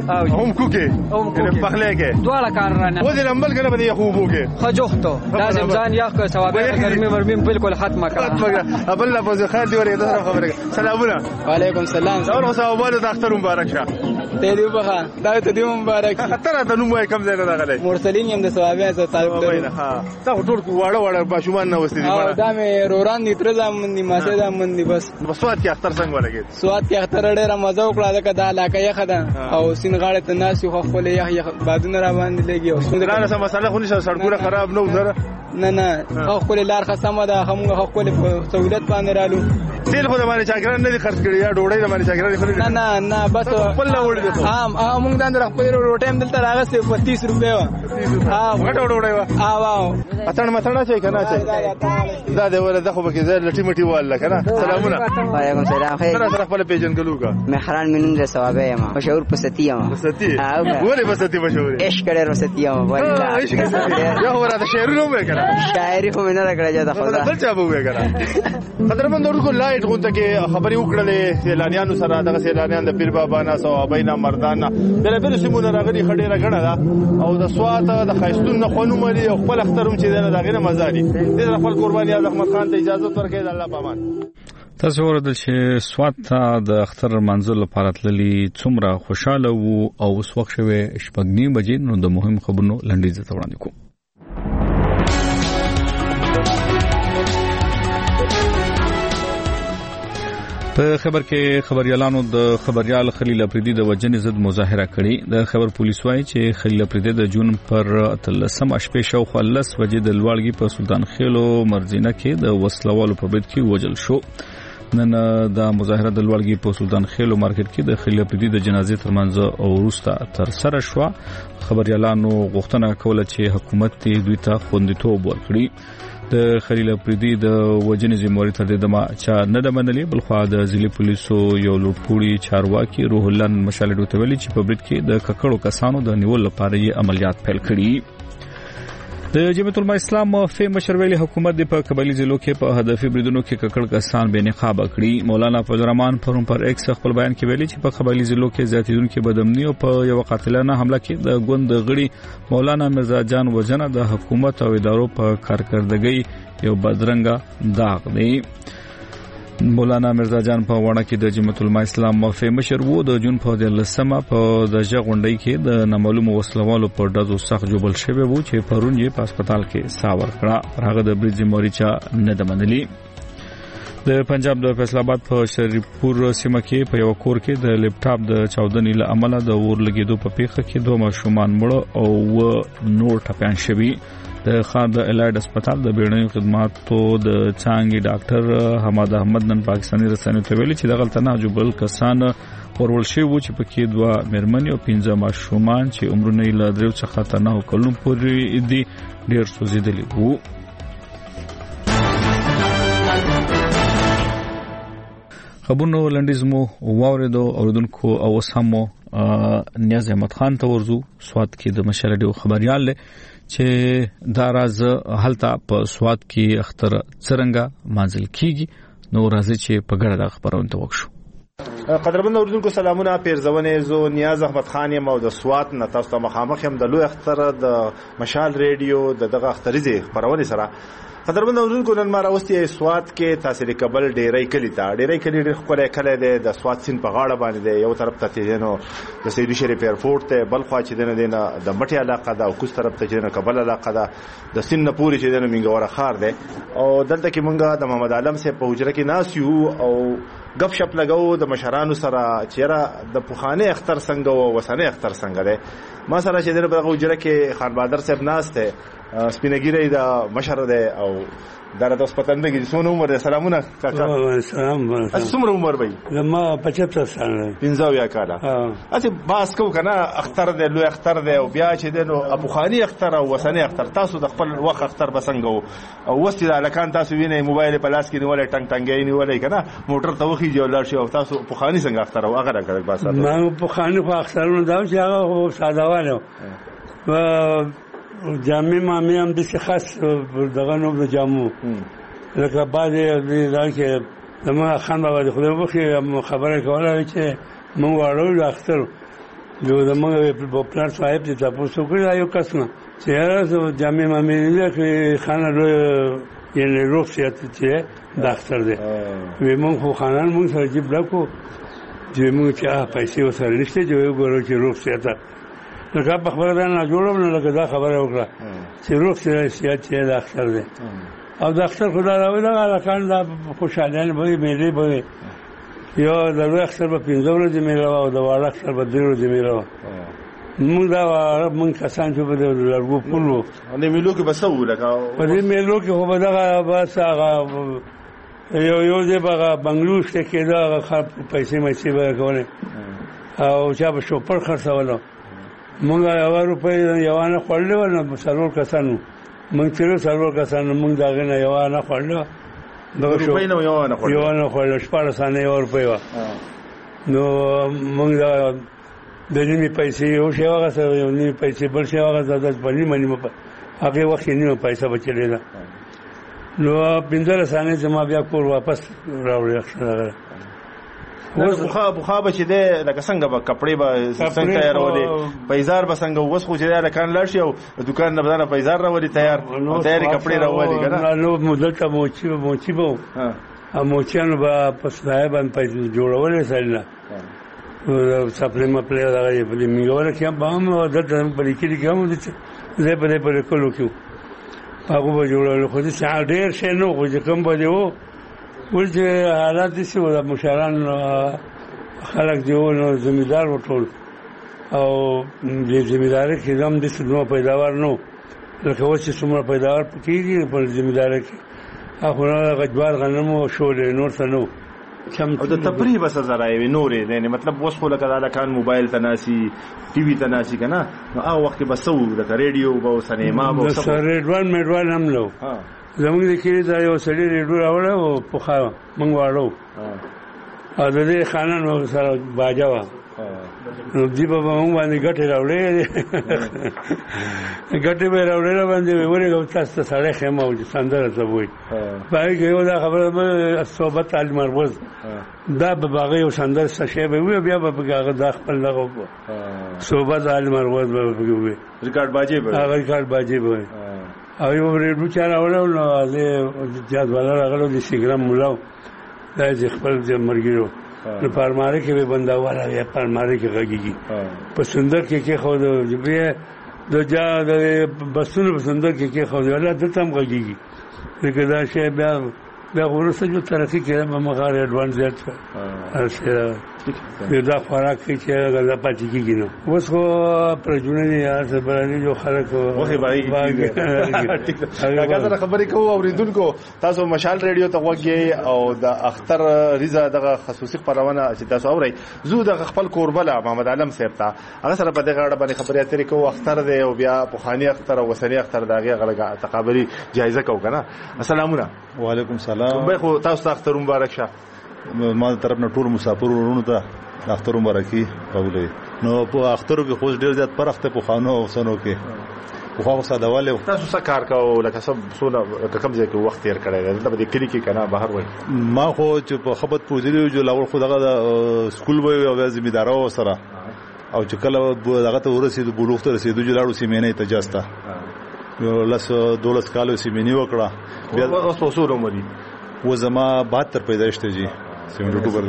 هم کوکه پخله کې دواړه کار رانه و دې لمبل کنه به خوبو کې خجوخته دا ځان یاخ ثواب ګرمي ورمي بالکل ختمه کړه. ابل لا پوز خال دی ورې دا خبره. سلامونه. وعلیکم السلام. اور صاحب د اختر مبارک شه. ته دې بخا دا ته دې مبارک. خطر ته نو مې کم ځای نه راغلی. مرسلین هم د ثوابیا سره تعلق لري. ها څو ټول واړه باشومان نه وستې دي. دا مې روران دي تر زمون دي ماسه زمون دي بس. سوات کې اختر څنګه ولګي؟ سوات کې اختر ډېر مزه وکړه دا کدا علاقه یې خدا او سین غاړه ته ناس یو خپل یې بادونه را باندې لګي او څنګه سم مسله خو نشه سړکونه خراب نه وزره نه خپل لار خصمه ده هم خپل سہولت باندې رالو. تیل خو د باندې چاګران نه دي خرڅ کړی یا ډوډۍ د باندې چاګران خو نه بس خپل وړي دي. ها موږ د خپل ډوډۍ هم دلته راغسته 35 روپیا ها غټ ډوډۍ وا واو اتن متنه چي کنه چي دا د ور د خو به کې زه لټي مټي واله کنه. سلامونه. وعلیکم السلام. خیر سره خپل پیژنګلو کا مهران مينون د ثوابه یم مشهور پستی یم. پستی ولې پستی مشهور؟ عشق کړه پستی یم والله عشق یا هو راته شعرونه مې کنه شاعري خو نه راکړه دا خدا بل چا به وې کنه. قدرمنو کو لایټ غونته کې خبرې وکړلې سیلانیانو سره دغه سیلانیان د پیر بابا نه صوابینا مردان بل بل سیمونه راغلي خډيره غړه ده او د سوات د خیستون نه خونو ملي او خپل اخترم چې دا غیر مزاري د خپل قرباني احمد خان ته اجازه ورکړي. الله پامان. تاسو ورته چې سوات ته د اختر منځل لپاره تللی څومره خوشاله وو او اوس وخت شوه شپږ بجې نو د مهم خبرونو لنډیز ته وړاندې کوم. په خبر کې خبريالانو د خبريال خلیل افریدي د وجنې ضد مظاهره کړې. د خبر پولیس وايي چې خلیل افریدي د جون پر 13 شپې شاوخوا 10 بجې د لوړګي په سلطان خېلو مرزینه کې د وسلوالو په برید کې وژل شو. نن د مظاهره د لوړګي په سلطان خېلو مارکیټ کې د خلیل افریدي د جنازې ترمنځ او وروسته تر سره شو. خبريالانو غوښتنه کوله چې حکومت دوی ته خوندیتوب ورکړي. د خلیل افریدي د وجنې ذمہواری تر دې دمه چا نه د منلې، بلخوا د ضلع پولیسو یو لوټپوړي چارواکي روح الله مشالډو ته ویلي چې په برید کې د ککړو کسانو د نیول لپاره یې عملیات پیل کړي. د جمعیت العلماء اسلام فی مشروعي حکومت د په قبایلی ضلعو کې په هدفي بریدونو کې ککړ کسان بے نقاب کړي. مولانا فضل الرحمن پرون پر ایکس خپل بیان کې ویلي چې په قبایلی ضلعو کې زیاتیدونکو بدامنی او په یو قاتلانه حمله کې د ګوند غړي مولانا مرزا جان وجنه د حکومت او ادارو په کارکردګۍ یو بدرنګه داغ دی. مولانا مرزا جان په وړه کې د جمعیت العلماء اسلام مفتی مشر وو. د جون په 13مه په د ژغونډۍ کې د نامعلوم وسلوالو په ډزو سخت جوړل شوی وو چې پرون یې په هسپتال کې ساور کړه. هغه د برید ذمہواری چا نه د منلي. د پنجاب د فیصل آباد په شریفپور سیمه کې په یو کور کې د لپټاپ د چاودنې له امله د اور لګیدو په پیښه کې 2 ماشومان مړ او نور ټپيان شوي. د خان د الایډ هسپتال د بیړنیو خدماتو د څانګې ډاکټر حماد احمد نن پاکستاني رسنیو ته ویلي چې دغه تنه جوړل کسان ورول شوی وو چې پکې 2 مېرمنې او 15 ماشومان چې عمرونه یې له 3 څخه تر 9 کلونو پورې دي ډېر سوځېدلي وو. خبرونو لنډیزمو واوریدو اوریدونکو او وسمو نیاز احمد خان ته ورزو سواد کې د مشرډیو خبريال چې دا راز حالت په سواد کې اختر څرنګه مازل کیږي. نو راځي چې په ګډه د خبرونه توښو. قدرمن اوریدونکو سلامونه. پیرزونه زو نیاز احمد خان یم او د سواد نه تاسو ته مخامخ یم د لوی اختر د مشال ریډیو دغه اختریزه خبرونه سره. قدرمن اوریدونکو نن ما راوستي سواد کې تحصیل قبل ډیری کلی ډیر خپل کله د سواد سین په غاړه باندې دی. یو طرف ته دینو د سیدی شریف ایرپورټ ته، بل خوا چې دینه د مټي علاقه ده او کوم طرف ته چې قبل علاقه ده د سین نه پوری چې دینه منګوره خار ده. او دلته کې مونږه د محمد عالم سے په حجره کې ناس یو او غف شپ لګاو د مشرانو سره چیرې د پوخانه اختر څنګه او وسنه اختر څنګه ده. ما سره چې دغه حجره کې خان بهادر صاحب ناس ته سپینګیری د مشر ده او دا د سپتندګي څونه عمر ده. سلامونه کاکا. سلام. څومره عمر وای؟ زما 75 سال. 15 کاله. اته باس کو کنه اختر ده لوی اختر ده او بیا چې دنو ابو خانی اختر او وسنه اختر تاسو د خپل وخت اختر بسنګو او وستي د الکان تاسو وینئ موبایل په لاس کې نیولې ټنګ ټنګې نیولې کنه موټر ته وخی جوړ شي او تاسو ابو خانی څنګه اختر او هغه راکړل باسه. ما ابو خانی خو اخترونه دا چې هغه سادهوالو و جامع مامي هم د خاص دغه نو د جامو لکه بعضې دا چې زما خان بابا د خدای وبخښي خبره کوله چې موږ واړو اختر یو زموږ په پلار صاحب چې تاسو کړی یو کس نه چې هغه جامع مامي نه کې خانه یعنی روغتیا چې د اختر دی. وی موږ خو خانان موږ سره جیب ډکو چې موږ چې پیسې وسره نشته چې یو ګورو چې روغتیا ته لکه په خبره دا نه جوړم نه لکه دا خبره وکړه چې روغتیا چې د اختر دی او د اختر خدا راوي دا لکان دا خوشاله به مېلې به یو د لوی اختر په 15 ورځې مېلې او د واړه اختر په 2 ورځې مېلې موږ دا موږ کسان چې په لرګو پلو د مېلو کې بسو لکه په دې مېلو کې خو به دا بس هغه یو دې هغه بنگلور ته کې دا پیسې مېسي به کوله او چا په شوپر خرڅولو موږ یو روپۍ یو نه خورلې ونه سرور کسانو موږ تیر سرور کسانو موږ دا غنه یو نه خورلې دا روپۍ نو یو نه خورلې یو نه خورلې شپږ سنه یو روپۍ وا نو موږ دا د نیمه پیسې یو شی هغه سره یو نیمه پیسې بل شی هغه زړه باندې منی په هغه وخت نیمه پیسې بچلې ده نو 15 سنه زما بیا کور واپس راوړل شو. بخا بچ دې لکه څنګه به کپڑے به څنګه تیارولې پیزار به څنګه وس خو چې لکان لاړ شي او دکان نه بدانه پیزار راولي تیاری کپڑے راولي کنه نو مدته موچی بو ا موچانو به پسلای باندې پیسې جوړولې سره سپلیم پلی راغلی په میګور کې هم دته په لیکلي کې هم زه په دې کولو کې هغه به جوړول خو دې ډېر شي نو خو چې کوم به دیو ول چې حالات دي چې د مشران خلک دی نو ځمیدار وټول او د ځمیدار کې زم د سنو پیداوار نو لکه اوس چې څومره پیداوار کېږي په ځمیدار کې هغه غجوار غنم او شولې نور څه نو او د تفریح بس زراوي نورې نه مطلب اوس خو لکه الکان موبایل تناسي ټي وي تناسي کنه نو هغه وخت بسو د ریډیو او سینما او سب ریډوان میډوان هم نو زموږ د کې دا یو سړی ریډیو راوړ او په خا مونږ واړو او د دې خانان سره باجا وا نو دی په مونږ باندې ګټه راوړې ګټه به راوړې باندې ورګو تاسو سره خمه او سندره زوي پای کې یو دا خبره صحبت علي مربوز دا به باغ یو سندره شې به وي بیا به هغه د خپل لغو صحبت علي مربوز به وي ریکارډ باجی به هغه ریکارډ باجی به او یو ریډیو چا راوړل نو د جاد والا راغلو د سیګرام مولا دا چې خپل د مرګیرو نو پرماره کې به بنداواله یا پرماره کې غږیږي په سندر کې خو د جا د بسونو په سندر کې خو ولا د تم غږیږي لکه دا شی بیا ورسره جو ترقی کړه مغار اډوانس زیات شو دا خوراک چې غلا پاتې کیږي نو اوس خو پرجونه نه یار سره جو خلک وخت باندې هغه خبرې کوو اوریدونکو تاسو مشال ریډیو ته وګورئ او د اختر رضا دغه خصوصي خبرونه چې تاسو اورئ زو د خپل کوربله محمد عالم صاحب ته هغه سره په دغه اړه باندې خبرې اترې کوو اختر دی او بیا پوخانی اختر او وسنی اختر دغه غلګه تقابلی جایزه کوو کنه السلام علیکم وعلیکم السلام به خو تاسو ته اختر مبارک شه ما طرف نه ټول مسافر ورونو ته اختر مبارکي قبولوي نو په اخترو کې خو ډیر زیات پرخته په خانو او سنو کې خو سادهواله تاسو څه کار کوو لکه سب سونه کوم ځای کې وخت تیر کړی دا د کلی کې کنه بهر وای ما خو چې په خبرت پوزیدو جو لاول خو دغه سکول وای او ځمیدارو سره او چې کله دغه ته ورسېد بلوغ ته رسېدو جلاړو سیمینه ته جاستا یو لاس دولس کالو سیمینی وکړه بیا اوس په سورو مری و زما 72 پیدائش ته جی 72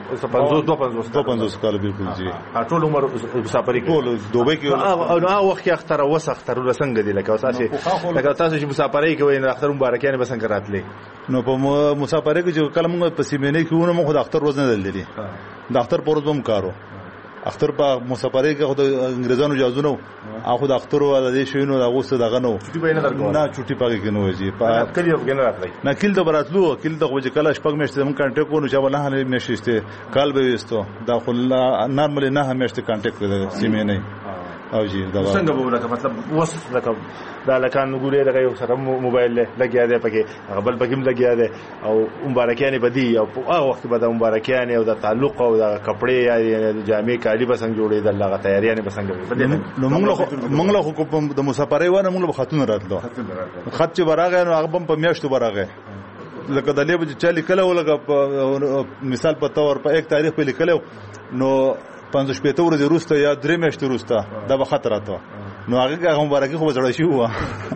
کال بالکل جی ټول عمر مسافرۍ ټول دوبه کې او هغه وخت کې اختر وس اختر ولسنګ دي لکه تاسو لکه تاسو چې مسافرۍ کوي نه اختر مبارکانه بسنګ راتلې نو په مسافرۍ کې چې کله موږ په سیمینه کې ونه موږ د اختر روز نه دللی د اختر پورز بم کارو اختر په مسافرۍ کې خو د انګريزانو جازونه اخو د اختر او د شوینو د غوسه دغه نو چټي به نه درکو نه چټي پاګه کې نو جی په کلی افغان راتلی نه کله د براتلو کله د وجه کله شپږ میاشتې موږ کانټیکټ کوو چې ولا نه میاشتې کال به وستو دا خو نارمل نه میاشتې کانټیکټ کړو سیمه نه او جی دا څنګه به لکه مطلب وس لکه دا لکان ګورې دغه یو سره موبایل لګیا دی پکې غبل پکې لګیا دی او مبارکیانه بدی او هغه وخت به د مبارکیانه او د تعلق او د کپڑے یا جامع کالی بسنګ جوړې د لغه تیاریانه بسنګ نو موږ له حکومت د مسافرۍ ونه موږ به خاتون راتلو خط چې براغه نو هغه په میاشتو براغه لکه د لیب چې چالي کله ولګه مثال په تور په 1 تاریخ په لیکلو نو 15 ورځې وروسته یا 3 میاشتې وروسته دا به خطر راته نو هغه مبارکي خو زړه شي و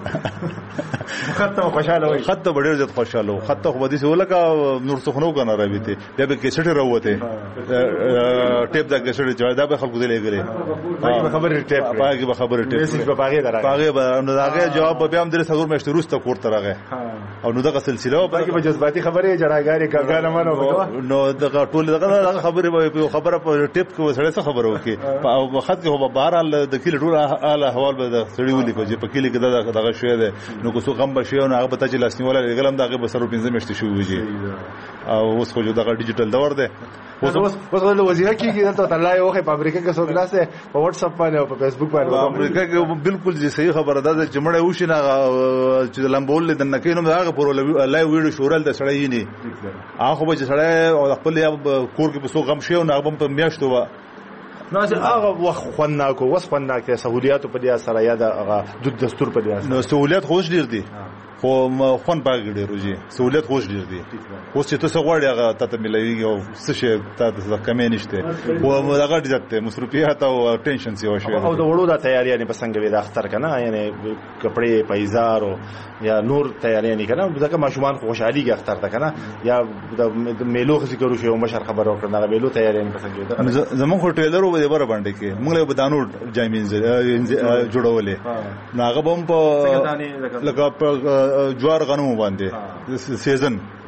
خط خوشاله وي خط ډېر زیات خوشاله خط خو بدی سه ولکه نور څه خنو کنه راويته بیا به کیسټ راوته ټیپ دا کیسټ چې دا به خلکو دې لګري باقي به خبره ټیپ میسج په باغې درغه باغې نو داغه جواب به هم درې څلور میاشتې وروسته کوړه راغی او نو دغه سلسله باقي به جذباتي خبره جراګاری کاګانه منو نو دغه ټول دغه خبره په ټیپ کې سره څه خبره وکي او خط کې هو بهر د کلی ټول اله احوال به د سړی ولي کو چې په کلی کې دغه شوی دی نو کو څو غم بشي او هغه به تاسو لاسنیواله لګلم دغه به سره 15 میاشتې شو وږي او اوس خو دغه ډیجیټل دور دی اوس له وزیر کېږي ته الله یو په امریکا کې څو کلاسه په واتس اپ باندې او په فیسبوک باندې امریکا کې بالکل صحیح خبره ده چې مړ وشي نه چې لمبول د نکینو هغه پر لایو ویډیو شورل د سړی نه هغه به سړی او خپل کور کې په څو غم شي او هغه په میاشتو نو چې هغه وخت خناکو وسپناک ته سہولیات په دې سره یا د د دستور په دې نو سہولیات خوش ډیر دي خو خون باګ ډیر روزي سہولیات خوش ډیر دي اوس چې تاسو غواړئ هغه ته ملایوي او څه شي تاسو کمې نشته او هغه ډیرته مصروفیات او ټینشن سی وشي او د وړو د تیاری نه پسنګ وي د اختر کنه یعنی کپڑے پیزار یا نور تیاری نه کنه ځکه ماشومان خوشحالي کې اختر ته کنه یا د میلو ذکر شو مشر خبر او کنه میلو تیاری نه پسنګ وي زمون خو ټریلر و دې بره باندې کې موږ له بدانو جامین جوړولې ناغه بم په لکه جوار غنمو باندې سیزن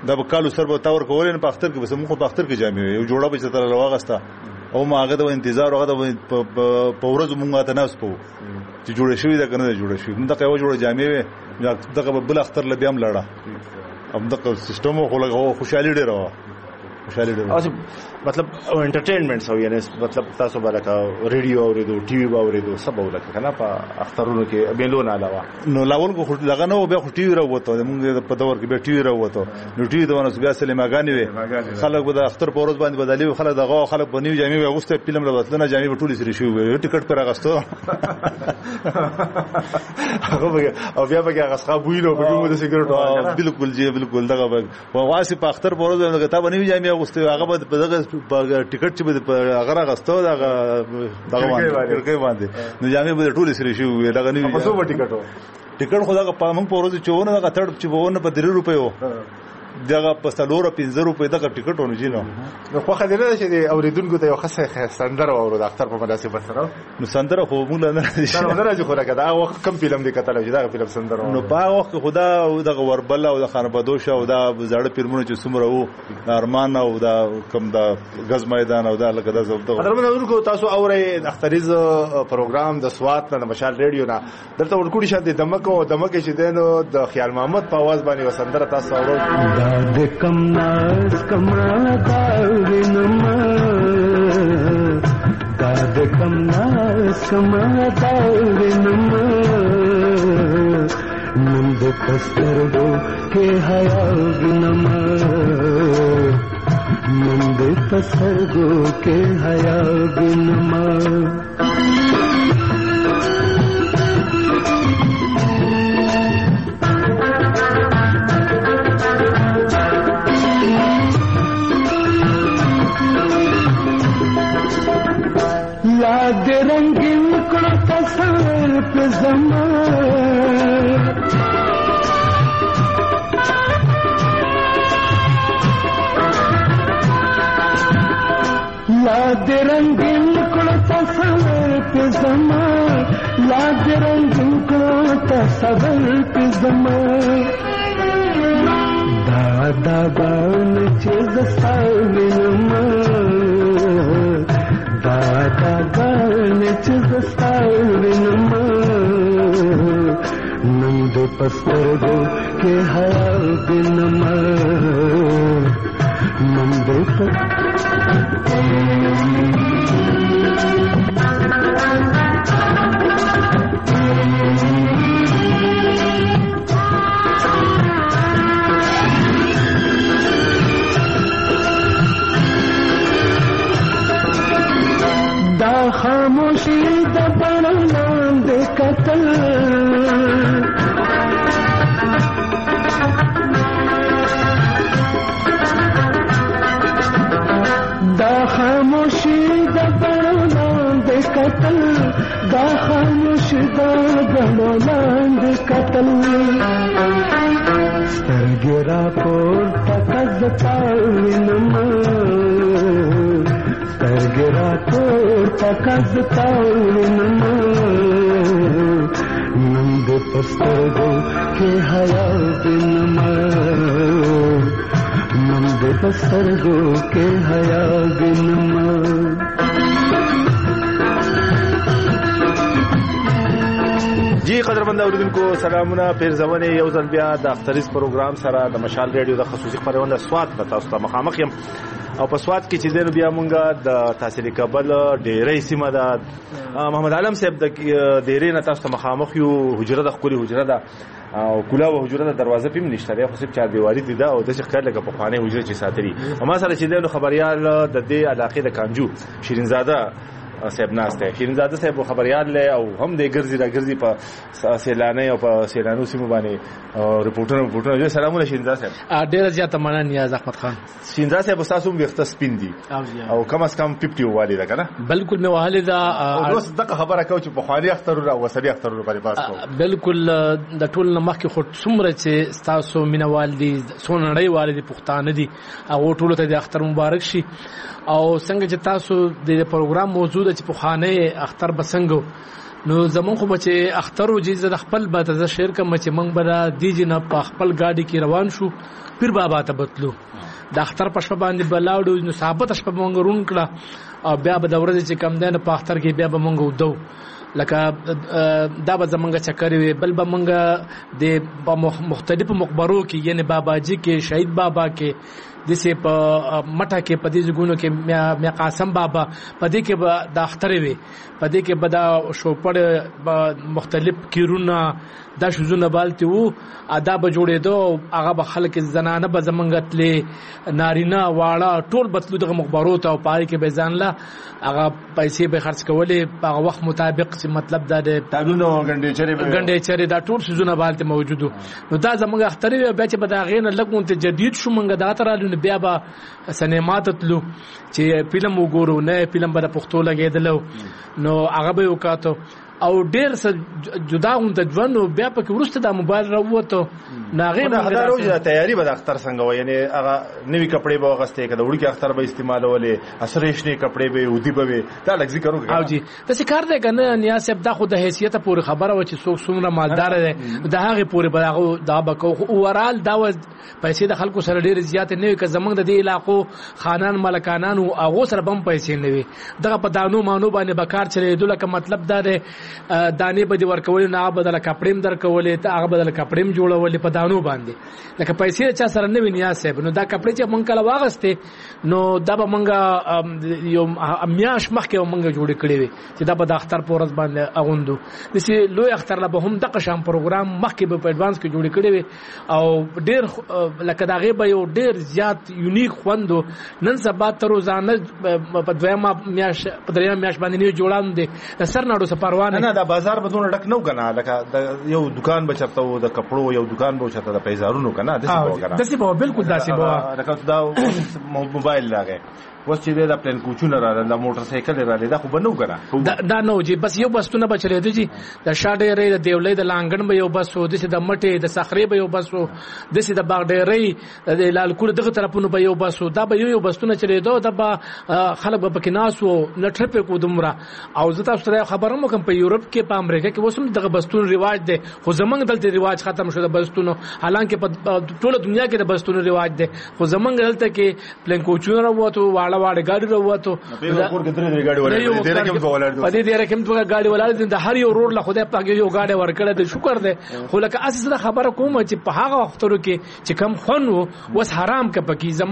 دا به کالو سر به تاور کولې نه په اختر کې بس موږ په اختر کې جامې یو جوړه به چې تر لواغستا او ما هغه د انتظار هغه د په ورځ مونږه ته ناس پو چې جوړه شوې ده کنه جوړه شوې نو دا یو جوړه جامې وي دغه بل اختر لبیا هم لړه هم دغه سیستم خو لګو خوشالي ډیره اوس مطلب انټرټینمنټ سو یعنی مطلب تاسو باندې ریډیو اوریدو ټي وی اوریدو سب ولکه کنه په اخترونو کې بیلون علاوه نو لاول کو لغه نو به ټي وی راوته موږ په دور کې به ټي وی راوته نو ټي وی دونه بیا سلیماګانی وي خلک به د اختر په ورځ باندې بدلی خلک دغه خلک بنیو جامې واغسته فلم راوتلنه جامې په ټولې سری شو ټیکټ پر اغستو هغه او بیا به هغه ښه بوینو په کومه د سیګریټ بالکل جی بالکل دغه واسي په اختر په ورځ باندې کتاب بنیو جامې واغسته هغه په دغه ټیکټ چې به هغه راغستو دغه باندې نو جامې به ټولې سری شو دغه نه په څو ټیکټ خو دغه په موږ په ورځ چونه دغه تړ چې وونه په 3 روپیو دغه په 15 روپۍ دغه ټیکټ ونه جینو نو خو خدای چې د اوریدونکو ته یو خاصه سندره اورو د اختر په مناسبت سره نو سندره خو موږ نه راځي خو راګه دا وخت کم فلم دی کتل چې دا فلم سندره نو په وخت خدا دغه وربل او د خانبادوش او دا زړه پیرمونو چې څومره وو ارمان او دا کم دا غز میدان او دا لکه دا زبده درمنونکو تاسو اوري د اختریز پروګرام د سوات نه مشال ریډیو نه دلته ورکوړي شته دمکه چې دینو د خیال محمد په आवाज باندې وسندره تاسو اورو د کم ناز کماتا وینم د کم ناز کماتا وینم نن د پسترګو کې حیا وینم نن د پسترګو کې حیا وینم یاد رنگین کړه تصور په زمان یاد رنگین کړه تصور په زمان یاد رنگین کړه تصور په زمان دا باندې چې زستاوینم دا باندې چې زستاوینم نن د پسترګو کې حیا وینم نن د خاموشی د بڼان د قتل دا خاموشی د بڼان د قتل دا خاموشی د بڼان د قتل سترګې را پورته کزتا وینم سترګې را پورته کزتا وینم نن د پسترګو کې حیا وینم نن د پسترګو کې حیا وینم جی قدرمن اوریدونکو سلامونه پیرزونه یو ځل بیا د اختریز پروګرام سره د مشال ریډیو د خصوصي خبرونه سواد په تاسو ته مخامخ یم او په سواد کې چې دنه بیا مونږه د تحصیل کابل ډیرې سیمه د محمد عالم صاحب د ډیرې نه تاسو ته مخامخ یو حجره د خپل حجره ده او کلا و حجره د دروازه پم نشته دی خو صرف چار دیواری دي دا او د څه ښکار لکه په خانه حجره چې ساتري اما سره چې دنه خبريال د دې علاقې د کانجو شیرینزاده صاحب ناشته شیرینزاده صاحب خبريال له او هم د ګرځي را ګرځي په سیلانه او په سیلانو سیمو باندې ریپورټونه سلامونه شیرینزاده صاحب ډیر زیاته مننه نیاز احمد خان شیرینزاده صاحب تاسو هم وخت سپین دي او کم از کم 50 والي ده کنه بالکل می والده او دوست دغه خبره کوي چې په خواري اختر او وسري اختر باندې باس کو بالکل د ټول مخکې خو څومره چې تاسو مینوال دي سونړی والدي پښتانه دي او ټول ته د اختر مبارک شي او څنګه چې تاسو د پروګرام موضوع د په خانه اختر بسنګو نو زمون خو چې اختر او جیز د خپل به ته شیر کوم چې مونږ به د دیجی نه په خپل گاډي کې روان شو پیر بابا ته بتلو د اختر په شپه باندې بلاوډو نو ثابت شپه مونږ رون کړه او بیا به د ورځې چې کم دنه په اختر کې بیا به مونږ ودو لکه دا به زمونږ چکر وي بل به مونږ د مختلفو مقبرو کې یعنی باباجي کې شهید بابا کې دسه په مټه کې په دې ځګونو کې میا قاسم بابا په دې کې به د اختر وي په دې کې به دا شوپړ مختلف کیرونه دا شوزونه بالته وو ادا به جوړېدو هغه به خلک زنانه به زمنګتلې نارینه واړه ټول بتلو دغه مقبرو ته او پای کې به ځانله هغه پیسې به خرج کولې په وخت مطابق چې مطلب دا د تابلونو غنډې چره دا ټول شوزونه بالته موجودو نو دا زمونږ اختر وي بیا چې به دا غینه لګون ته جدید شو مونږ دا ترالو بیا به سینما ته تلو چې فلم وګورو نه فلم به د پښتو لګېدلو نو هغه به وکاتو او ډیر څه جدا غونډه ځوانو بیا په کې ورسته د موبایل راووتو ناغې نه هدا روز د تیاری به د اختر څنګه و یعنی هغه نوی کپڑے به غسته کده وړي کې اختر به استعمالولې اسریشنی کپڑے به ودی به دا لږ ذکر وکړه او جی د څه کار دی کنه نیاز صاحب دا خو د حیثیت پورې خبره و چې څوک څومره مالدار دی د هغه پورې بلاغه دا بکو اورال دا پیسې د خلکو سره ډېر زیات نه وي که زمونږ د دې علاقو خانان ملکانان او هغه سره بم پیسې نه وي دغه په دانو مانو باندې بکار چلېدل لکه مطلب دا دی دانې به دې ورکول نه بدل کپړیم درکولې ته هغه بدل کپړیم جوړولې په دانو باندې لکه پیسې چا سره نه وي نیاز صاحب نو دا کپړې چې مونږ کله واغسته نو دا به مونږ یو میاش مخکې مونږ جوړ کړې وي چې دا به د اختر پورز باندې اغوندو دسي لوی اختر له به هم دغه شام پروګرام مخکې به په ایڈوانس کې جوړ کړې وي او ډېر لکه دا غیبه یو ډېر زیات یونیک خوندو نن سبا تر روزانه په دویمه میاش په دریمه میاش باندې نه جوړان دي سر ناړو سپاروانه نه دا بازار بدون ډک نو کنه لکه یو دکان بچته و د کپړو یو دکان به چته د پیزارونو کنه دسی به بالکل داسې به لکه دا موبایل لاګه وس چې د پلان کوچونه را د موټر سایکل را لیدا خو بنو کنه دا نو جی بس یو بسونه بچلې دي جی د شاډې ری د دیولې د لانګن به یو بس و دسی د مټې د صخرې به یو بس و دسی د باغ ډېرې د لالکور دغه طرفونو به یو بس و دا به یو بسونه چلې دو د خلک به پکې ناس و نټر په کو دمره او زه تاسو ته خبرم کوم په یورپ کې په امریکا کې وسم دغه بستون رواج دی خو زمنګ دلته رواج ختم شو د بستونو حالانکه په ټوله دنیا کې د بستونو رواج دی خو زمنګ دلته کې پلان کوچونه وروته واړه गाड़ी وروته په کور کې درې गाड़ी ولر دي رقم په ولر دي په دې رقم په गाड़ी ولر دي د هر یو روډ له خدای پاک یو गाड़ी ورکړه د شکر دی خو لکه اساس خبره کوم چې په هغه وختونو کې چې کم خون وس حرام ک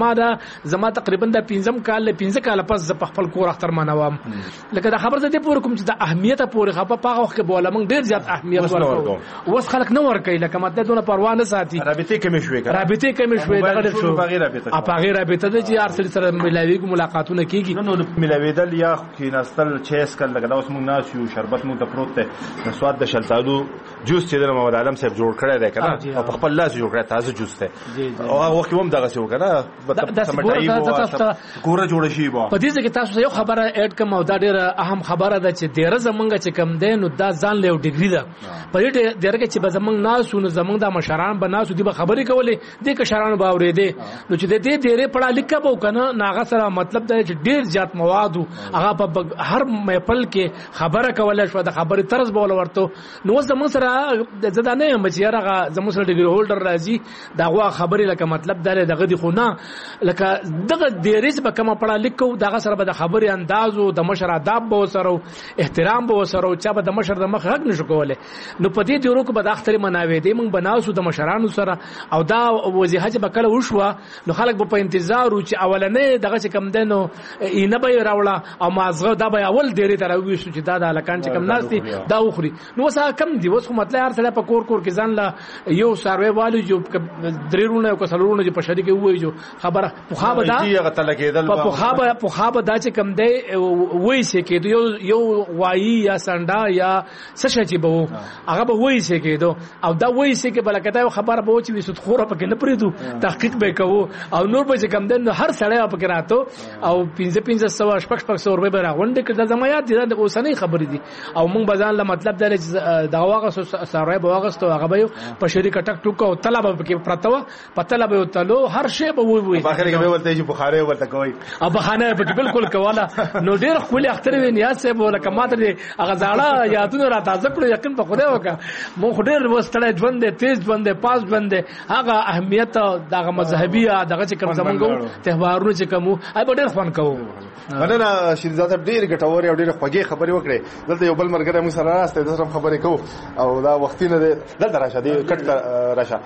پکې زما تقریبا د 15 کال پس په خپل کور اختر منوم لکه دا خبر زده پور کوم چې د اهمیت پورې خبره په هغه وخت کې بوله موږ ډیر زیات اهمیت ورکړو وس خلک نه ورکړي لکه ماده دونه پروا نه ساتي رابطه کمې شوې دغه شو په غیر رابطه د جی ار سره ملاوي ملاقاتونه کیږي نو ملاویدل یا کیناستل چیس کله لکه دا اوس موږ ناس یو شربت موږ ته پروت دی سواد د شلتالو جوس چې د محمد عالم صاحب جوړ کړی دی کنه او په خپل لاس جوړ کړی تازه جوس دی او هغه وخت هم دغه څه وکړه د سمټای کور جوړ شي په دې ځکه تاسو یو خبره اډ کوم او دا ډیره اهم خبره ده چې ډیره زمونږ چې کم دی نو دا ځان له ډیګری ده په دې ډیره کې چې زمونږ ناس نو زمونږ د مشران بناسو دی به خبرې کولې د کشرانو به اورېدې نو چې دې ډیره پړه لیکه به کنه ناغه سره مطلب دا چې ډیر زیات مواد هغه په هر محفل کې خبره کوله شو د خبرې طرز به ولورته نو زمونږ سره زدا نه مچیر هغه زمونږ سره ډیګری هولډر راځي دا غوا خبرې لکه مطلب دا دغه دی خو نه لکه دغه ډیرې به کومه پړه لیکو دغه سره به د خبرې انداز او د مشر آداب به سره احترام به سره او چا به د مشر د مخ حق نشو کوله نو په دې دیورو کې به د اختر مناوي دي موږ بناسو د مشرانو سره او دا وضعیت چې بکله وشوه نو خلک به په انتظار او چې اولنې دغه چې کم دنو اینه به راوړه او مازغه دا به اول ډیرې تر وښو چې دا د لکان چې کم ناشتي دا وخوري نو وسه کم دی وس خو مطلب هر سره په کور کې ځان لا یو سروي والو جو درېرونه او کسلورونه چې په شری کې وایي جو خبره پوخابه دا پوخابه دا چې کم دی وایي چې کې یو وایي یا سنډا یا سشه چې بو هغه به وایي چې کې او دا وایي چې کې بلکې خبره به چې وسد خوره پکې نه پریدو تحقیق به کوو او نور به چې کم دی هر سړی پکې راتو او 1500 شپږ روپۍ به راغونډې کړ. دا زما یاد دي، دا اوسنۍ خبرې دي. او موږ به ځان له مطلب دا چې دغه واغستو سړی به واغستو، هغه به په شریکه ټک ټوک او تله به پکې پرته وه، په تله به یې تلو، هر شی به ووایي. په آخر کې به ولته چې بخارۍ ورته کوئ او بخانه پکې بالکل کوله. نو ډېر ښکلې اختر وې نیاز صاحب، لکه ما ته هغه زاړه یادونه را تازه کړو. یقین په خدای وکړه مونږ خو ډېر وستړی ژوند دی، تیز ژوند دی، پاس ژوند دی. هغه اهمیت دغه مذهبي دغه چې کوم زمونږ تهوارونه چې کوم هغه به ډېر خوند کوو. مننه شیرزاد صاحب، ډېرې ګټورې او ډېرې خوږې خبرې وکړې. دلته یو بل ملګری موږ سره ناست دی، د سره خبرې کوو او دا وختي نه دی. دلته راشه، دې کټ ته راشه،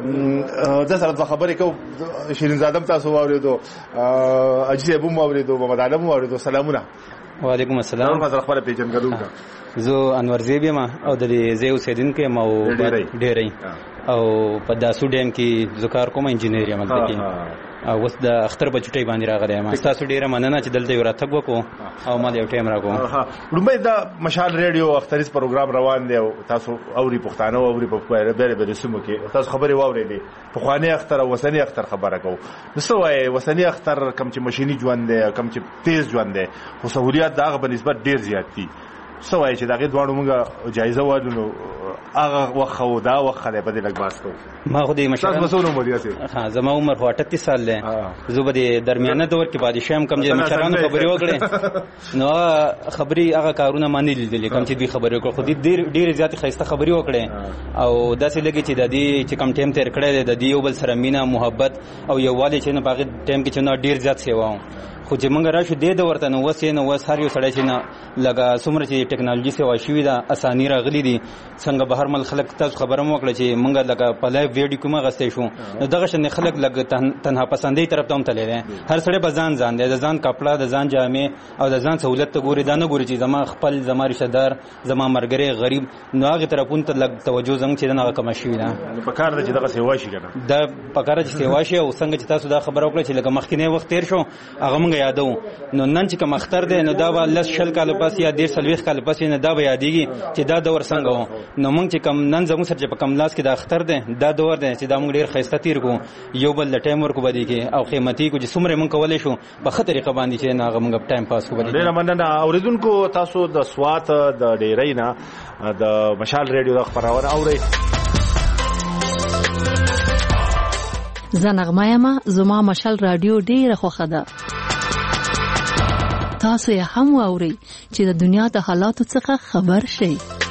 د سره دوه خبرې کوو. شیرزاد هم تاسو واورېدو، اجي صاحب هم واورېدو، محمد عالم هم واورېدو. سلامونه. وعلیکم السلام. تاسو خپل پیژنګلو کا زه انور زیب یم او د دې زه اوسیدونکو یم او ډېرې او په داسو ډیم کې زکار کوم انجینر یم دلته او اوس د اختر په چټي باندې راغلی یم. تاسو ډېره مننه چې دلته یو راتګ وکړو او ما یو ټایم راکوم. لومړی دا مشال ریډیو اختریز پروګرام روان دی او تاسو اوري پښتانه او اوري په بیره بیره سیمو کې تاسو خبرې واورېدې. پخوانی اختر او وسنی اختر خبره کوو. نو څه وایي وسنی اختر کم چې ماشیني ژوند دی، کم چې تیز ژوند دی، خو سہولیات دغه په نسبت ډېر زیات دي. څه وایي چې دغه دواړو موږ جایزه وایو نو هغه وخت او دا وخت دی په دې لګ باس کوو. ما خو دې مشران تاسو څو عمر یې؟ ها زما عمر 38 سال دی. زه به د درمیانه دور کې پاتې شم. کم چې مشرانو خبرې وکړې نو خبرې هغه کارونه مانی لیدلې کم چې دوی خبرې وکړه، خو دې ډېر زیات خسته خبرې وکړې او داسې لګي چې د دې چې کم ټیم تیر کړی دی د دې یو بل سره مینه محبت او یووالی چې نه په هغه ټیم کې چې نه ډېر زیات سیوا خو چې موږ راشو دې د ورته نو وس نه وس هر یو سړی چې نه لګا څومره چې ټیکنالوژي سیوا شوې ده، اساني راغلي دي. څنګه بهر مل خلک تاسو خبره مو وکړه چې موږ لګا په لایو ویډیو کومه غستې شو نو دغه شنه خلک لګ تنها پسندې طرف ته هم تللی دي. هر سړی به ځان دی، د ځان کپړه، د ځان جامې او د ځان سہولت ته ګوري. دا نه ګوري چې زما خپل زما رشتہ دار زما مرګري غریب نو هغه طرفون ته لګ توجه زنګ چې نه کم شي نه په کار د چې دغه سیوا شي کنه دا په کار چې سیوا شي. او څنګه چې تاسو دا خبره وکړه چې لکه مخکینه وخت تیر شو هغه موږ یادو نو نن چې کوم اختر دی نو دا به لس شل کال پس یا 130 کال پس نه دا به یادېږي چې دا دور څنګه و. نو موږ چې کوم نن زموږ سره چې په کم لاس کې د اختر دی دا دور دی چې دا موږ ډېر ښایسته تیر کو، یو بل د ټایم ورکو بدی کې او قیمتي کو چې څومره موږ کولای شو په ښه طریقه باندې چې هغه موږ ټایم پاس کو بدی. ډېر مننه اوریدونکو. تاسو د سوات د ډېرۍ نه د مشال ریډیو د خبرونه اورئ. زه نغمه یم، زما مشال رادیو ډېره خوښه ده. تاسو یې هم واورئ چې د دنیا د حالاتو څخه خبر شئ.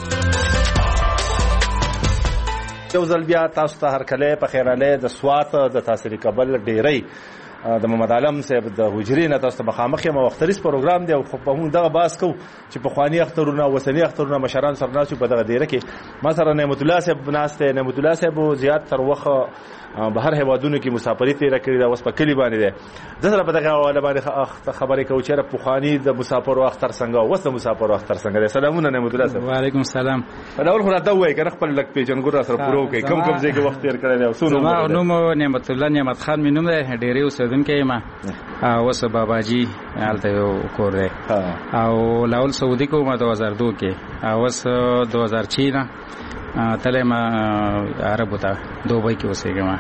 یو ځل بیا تاسو ته هرکلی په خیراله د سوات د تحصیلي کابل ډېرۍ د محمد عالم صاحب د حجرې نه تاسو ته مخامخ یم. اختریز پروګرام دی او خو په موږ دغه بحث کوو چې پخواني اخترونه وسني اخترونه مشران سره ناست په دغه ډېره کې. ما سره نعمت الله صاحب ناست دی. نعمت الله صاحب زیات تر وخت بهر هیوادونو کې مسافرۍ تېره کړې ده، اوس په کلي باندې دی. زه سره په دغه حواله باندې خبرې کوو چې پخواني د مسافرو اختر څنګه او اوس د مسافرو اختر څنګه دی. سلامونه نعمت الله صاحب. وعلیکم السلام. په ډول خو راته ووایئ که نه خپل لږ پیژنګور را سره پوره وکړئ، کوم ځای کې وخت تېر کړی دی او څو نوم؟ زما نوم نعمت الله نعمت خان مې نوم دی، ډېرۍ اوسېدونکی یم. اوس باباجي هلته یو کور دی او لاول سعودي کې وم 2002 کې او اوس 2006 نه تله ما عربو ته دوبۍ کې اوسېږم.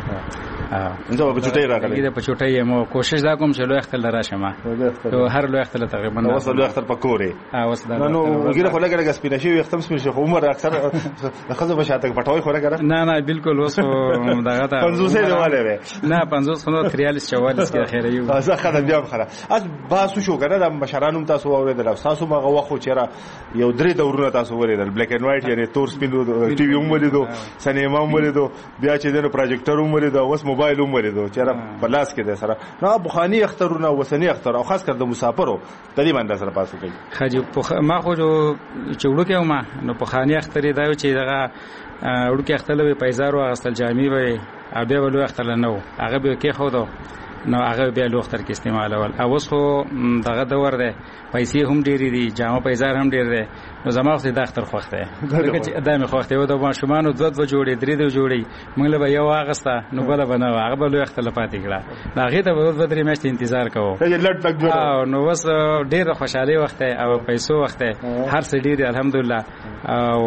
زه په چټۍ راغلی د په چټۍ مو کوشش دا کوم چې لوی اختر راشم. هر لوی اختر تقریبا اوس لوی اختر پکورې اوس دا نو وګړه خو لګره سپینه شي ختم سپین شي عمر اکثر د خزو بشاته پټوي خو راګره نه بالکل اوس دغه ته 50 دیواله نه 50 خو 43 44 کې اخیره یو زه خدام بیا خره از باسو شو کنه د مشرانو تاسو اوریدل تاسو مغه وخت چیرې یو درې دورونه تاسو اوریدل بلیک اینڈ وایټ یعنی تور سپینو ټي وي وملیدو سینما وملیدو بیا چې د پروجیکټر وملیدو اوس موبایل وملیدو چیرې په لاس کې ده سره نو بخانی اخترونه وسنی اختر او خاص کر د مسافرو تدې باندې سره پاسو کوي. خاجي ما خو چوړو کې ما نو په خاني اختر دا چې دغه وړو کې اختر وي پیزار او اصل جامي وي ابي ولو اختر نه هغه به کې خو دو نو هغه بیا لو اختر کې استعمالول. اوس خو دغه دور ده پیسې هم ډېری دي، جامه پیزار هم ډېر ده. نو زما وخت د اختر خوښ ده چې ادمه خوښ ده. و د ماشومان دوه جوړې درې د جوړې موږ له یو اغسته نو بل بنه هغه بل اختلافات کړه هغه ته به درې میاشتې انتظار کوو او نو وس ډېر خوشاله وخت او پیسو وخت هر څه ډېر الحمدلله او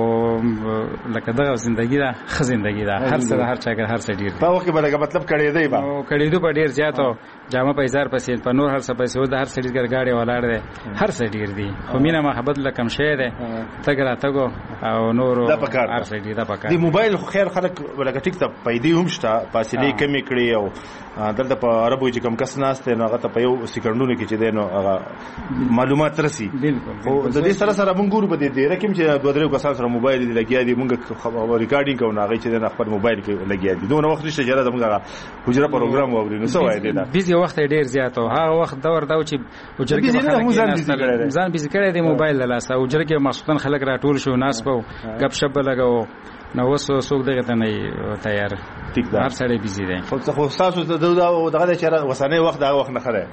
لکه دغه ژوندۍ ده ښه ژوندۍ ده هر څه هر چا هر څه ډېر په وخت کې به مطلب کړي دی با کړي دوه ډېر زیات جامه پیسار پسې په نور هر څه پیسې و د هر سړي ګاډي ولاړ دی هر څه ډیر دی خو مینه محبت له کم شی دی تګ راتګو او نور هر څه دی دا پکار دی موبایل خو خیر خلک ولکه ټیک ته پیدې هم شته فاصله کمی کړي او دلته په عربو چې کم کس ناشته نو هغه ته په یو سکندونو کې چې دی نو هغه معلومات رسی او د دې سره سره موږ ګورو په دې رقم چې دوه درې کسان سره موبایل دی لګیا دي موږ ریکارډینګ کوو هغه چې د خپل موبایل کې لګیا دي دوه وخت نشته چې موږ حجره پروګرام ووري نو سوای دی دا بیزی وخت ډیر زیات او هغه وخت دور دا چې حجره کې ځان بیزی کړی دی موبایل له لاسه حجره کې مخصوصا خلک راټول شو ناس په غب شپ لګاو نو وسو څوک دغه ته نه تیار ټیک دا هر سړی بیزی دی خو تاسو دغه چې وسانه وخت دا وخت نه خره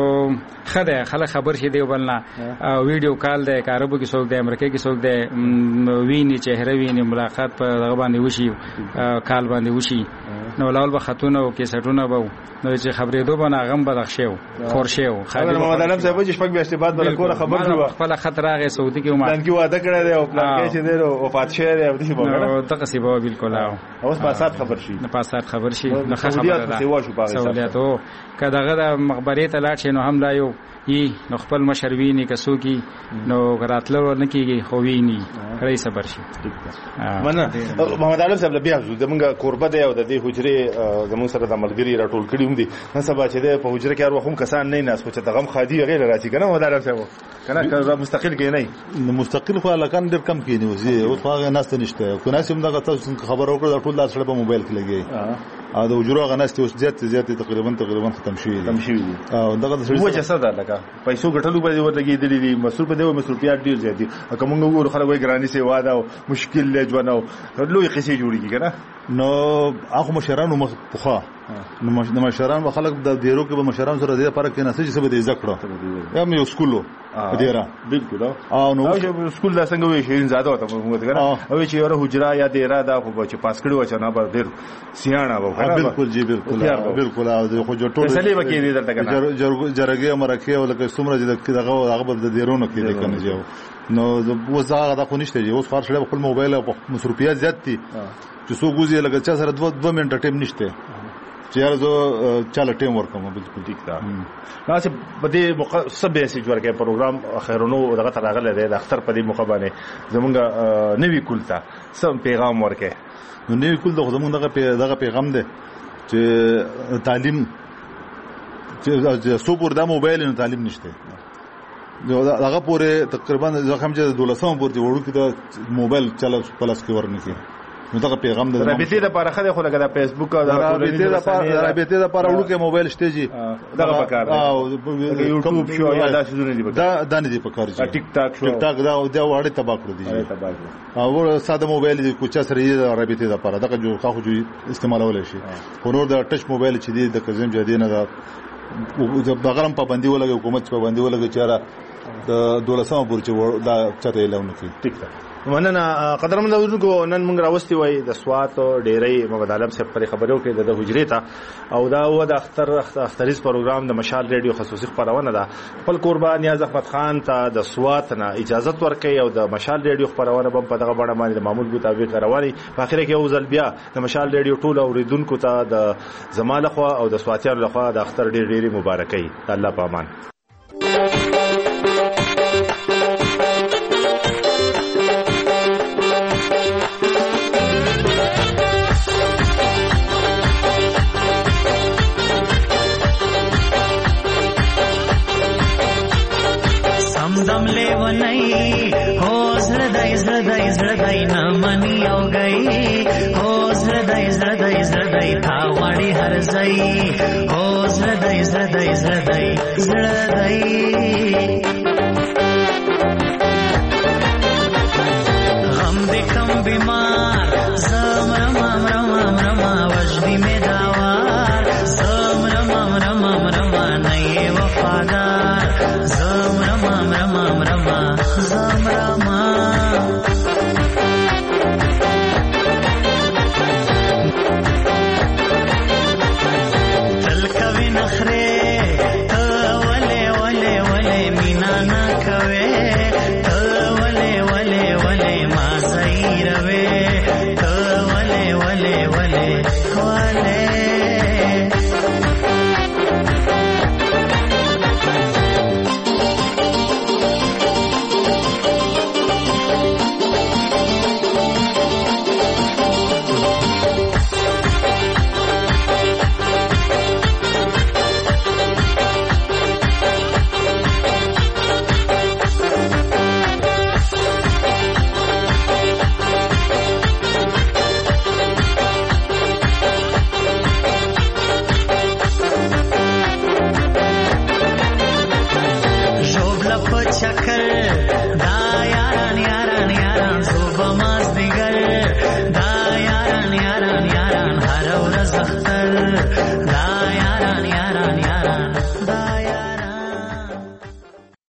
خره خلک خبر شي دی بلنه ویډیو کال دی کاربو کې څوک دی امریکا کې څوک دی ویني چهره ویني ملاقات په دغه باندې وشي کال باندې وشي نو لاول به خاتون او کیسټونه به نو چې خبرې دوه باندې غم بدخشیو خورشیو خبر محمد علم صاحب چې شپږ میاشتې بعد بل کور خبر شو خپل خطر هغه سعودي کې پلان کې واده کړی دی او پلان کې چې دی وفات شوی دی او دې په دغه سی به بالکل اوس پاسات خبر شي نه پاسات خبر شي نه خبره ده سہولیت او کداغه د مخبري ته لاړ شي نو هم لا یو نو خپل مشروینی کسو کی نو راتلو نه کیږي خو ویني کړی صبر شي منه محمد علم صاحب بیا زمونږ قربت دی او د دې حجره زمونږ سره د ملګری راټول کړي هم دي نن سبا چې د په حجره کې هر وخت هم کسان نه ناس چې دغه خادي غیر راځي کنه محمد علم صاحب کنه مستقل کې نه مستقل خو لکان ډېر کم کېنی وزي او هغه ناس ته نشته کو ناس هم دغه تاسو خبر وکړه ټول لاس سره په موبایل کې لګي دا حجره غناستي اوس زیات تقریبا ختم شوی دي او دغه وجه څه ده لکه پیسو ګټلو باندې ورلګي دي مسؤل په دې مصرفيات ډیر زیات دي کومه وګورو خلک وایي ګرانی سي واده او مشکل له ژوند او لوی قصې جوړیږي کنه نو هغه مشرانو مخ پوخا نو مشران و خلک د دیرو کې به مشران سره د فرق نه سې به دې ذکر یا یو سکولو دیرا بالکل او نو سکول دا څنګه وي شین زاده وته موږ ته کنه او چې یو حجره یا دیرا دا خو چې پاس کړو چې نه به ډیر سیاڼه و کنه بالکل جی بالکل او خو جو ټول تسلی وکړي دې درته کنه جرګه مرکه او لکه څومره چې دغه هغه د دیرونو کې کنه جو نو وزاره د خو نشته دی اوس خارج خپل موبایل او مصرفيات زیات دي چې څو ګوزي لکه چا سره 2 منټه ټیم نشته چې یار زه چاله ټیم ورکوم بالکل ټیک ده نو چې په دې سبه سي ورکه پروګرام خیرونو دغه تراغله دی د اختر په دې موقع باندې زمونږ نوی کولتا سم پیغام ورکه نو نوی کول دغه پیغام دی چې تعلیم چې سو پر د موبایل نه تعلیم نشته هغه پورې تقریبا زخم چې 12 پورې وړو کې د موبایل چلا پلاس کې ورنکي نو دا پیغام د رابطې لپاره خله خو لګا د فیسبوک او د رابطې لپاره وړو کې موبایل شته جی دا پکار او یوټیوب شو یا دا څه نه دي دا نه دي پکار جی ټیک ټاک شو ټیک ټاک دا وړه تبا کړو دي او ساده موبایل دي کوچا سره یې رابطې لپاره دا جو خو جو استعمالول شي خو نور د ټچ موبایل چې دي د کزم جدي نه دا د غرم پابندي ولګي حکومت پابندي ولګي چې د 12 پورې دا چاته اعلان وکړي ټیک ده مننه قدرمن اورونکو نن موږ راوستي وای د سوات ډېرې محمد عالم صاحب پر خبرو کې د حجرې ته او دا و د اختریز پروګرام د مشال ریډیو خصوصي خبرونه ده خپل قربان نیاز احمد خان ته د سوات نه اجازه ورکړي او د مشال ریډیو خبرونه په دغه باندې باندې د معمول مطابق رواني په اخر کې یو ځل بیا د مشال ریډیو ټول اوریدونکو ته د زماله خو او د سواتیانو لخوا د اختر ډېرې مبارکي الله په امان दम ले वो नहीं हो जरदाई ना मनी हो गई हो जरदाई था वाड़ी हर जई हो जरदाई गम दे कम बीमार जम रमा वजदी में दावार जम रमा नहीं वफादार जम रमा तल कवि नखरे वले चक्कर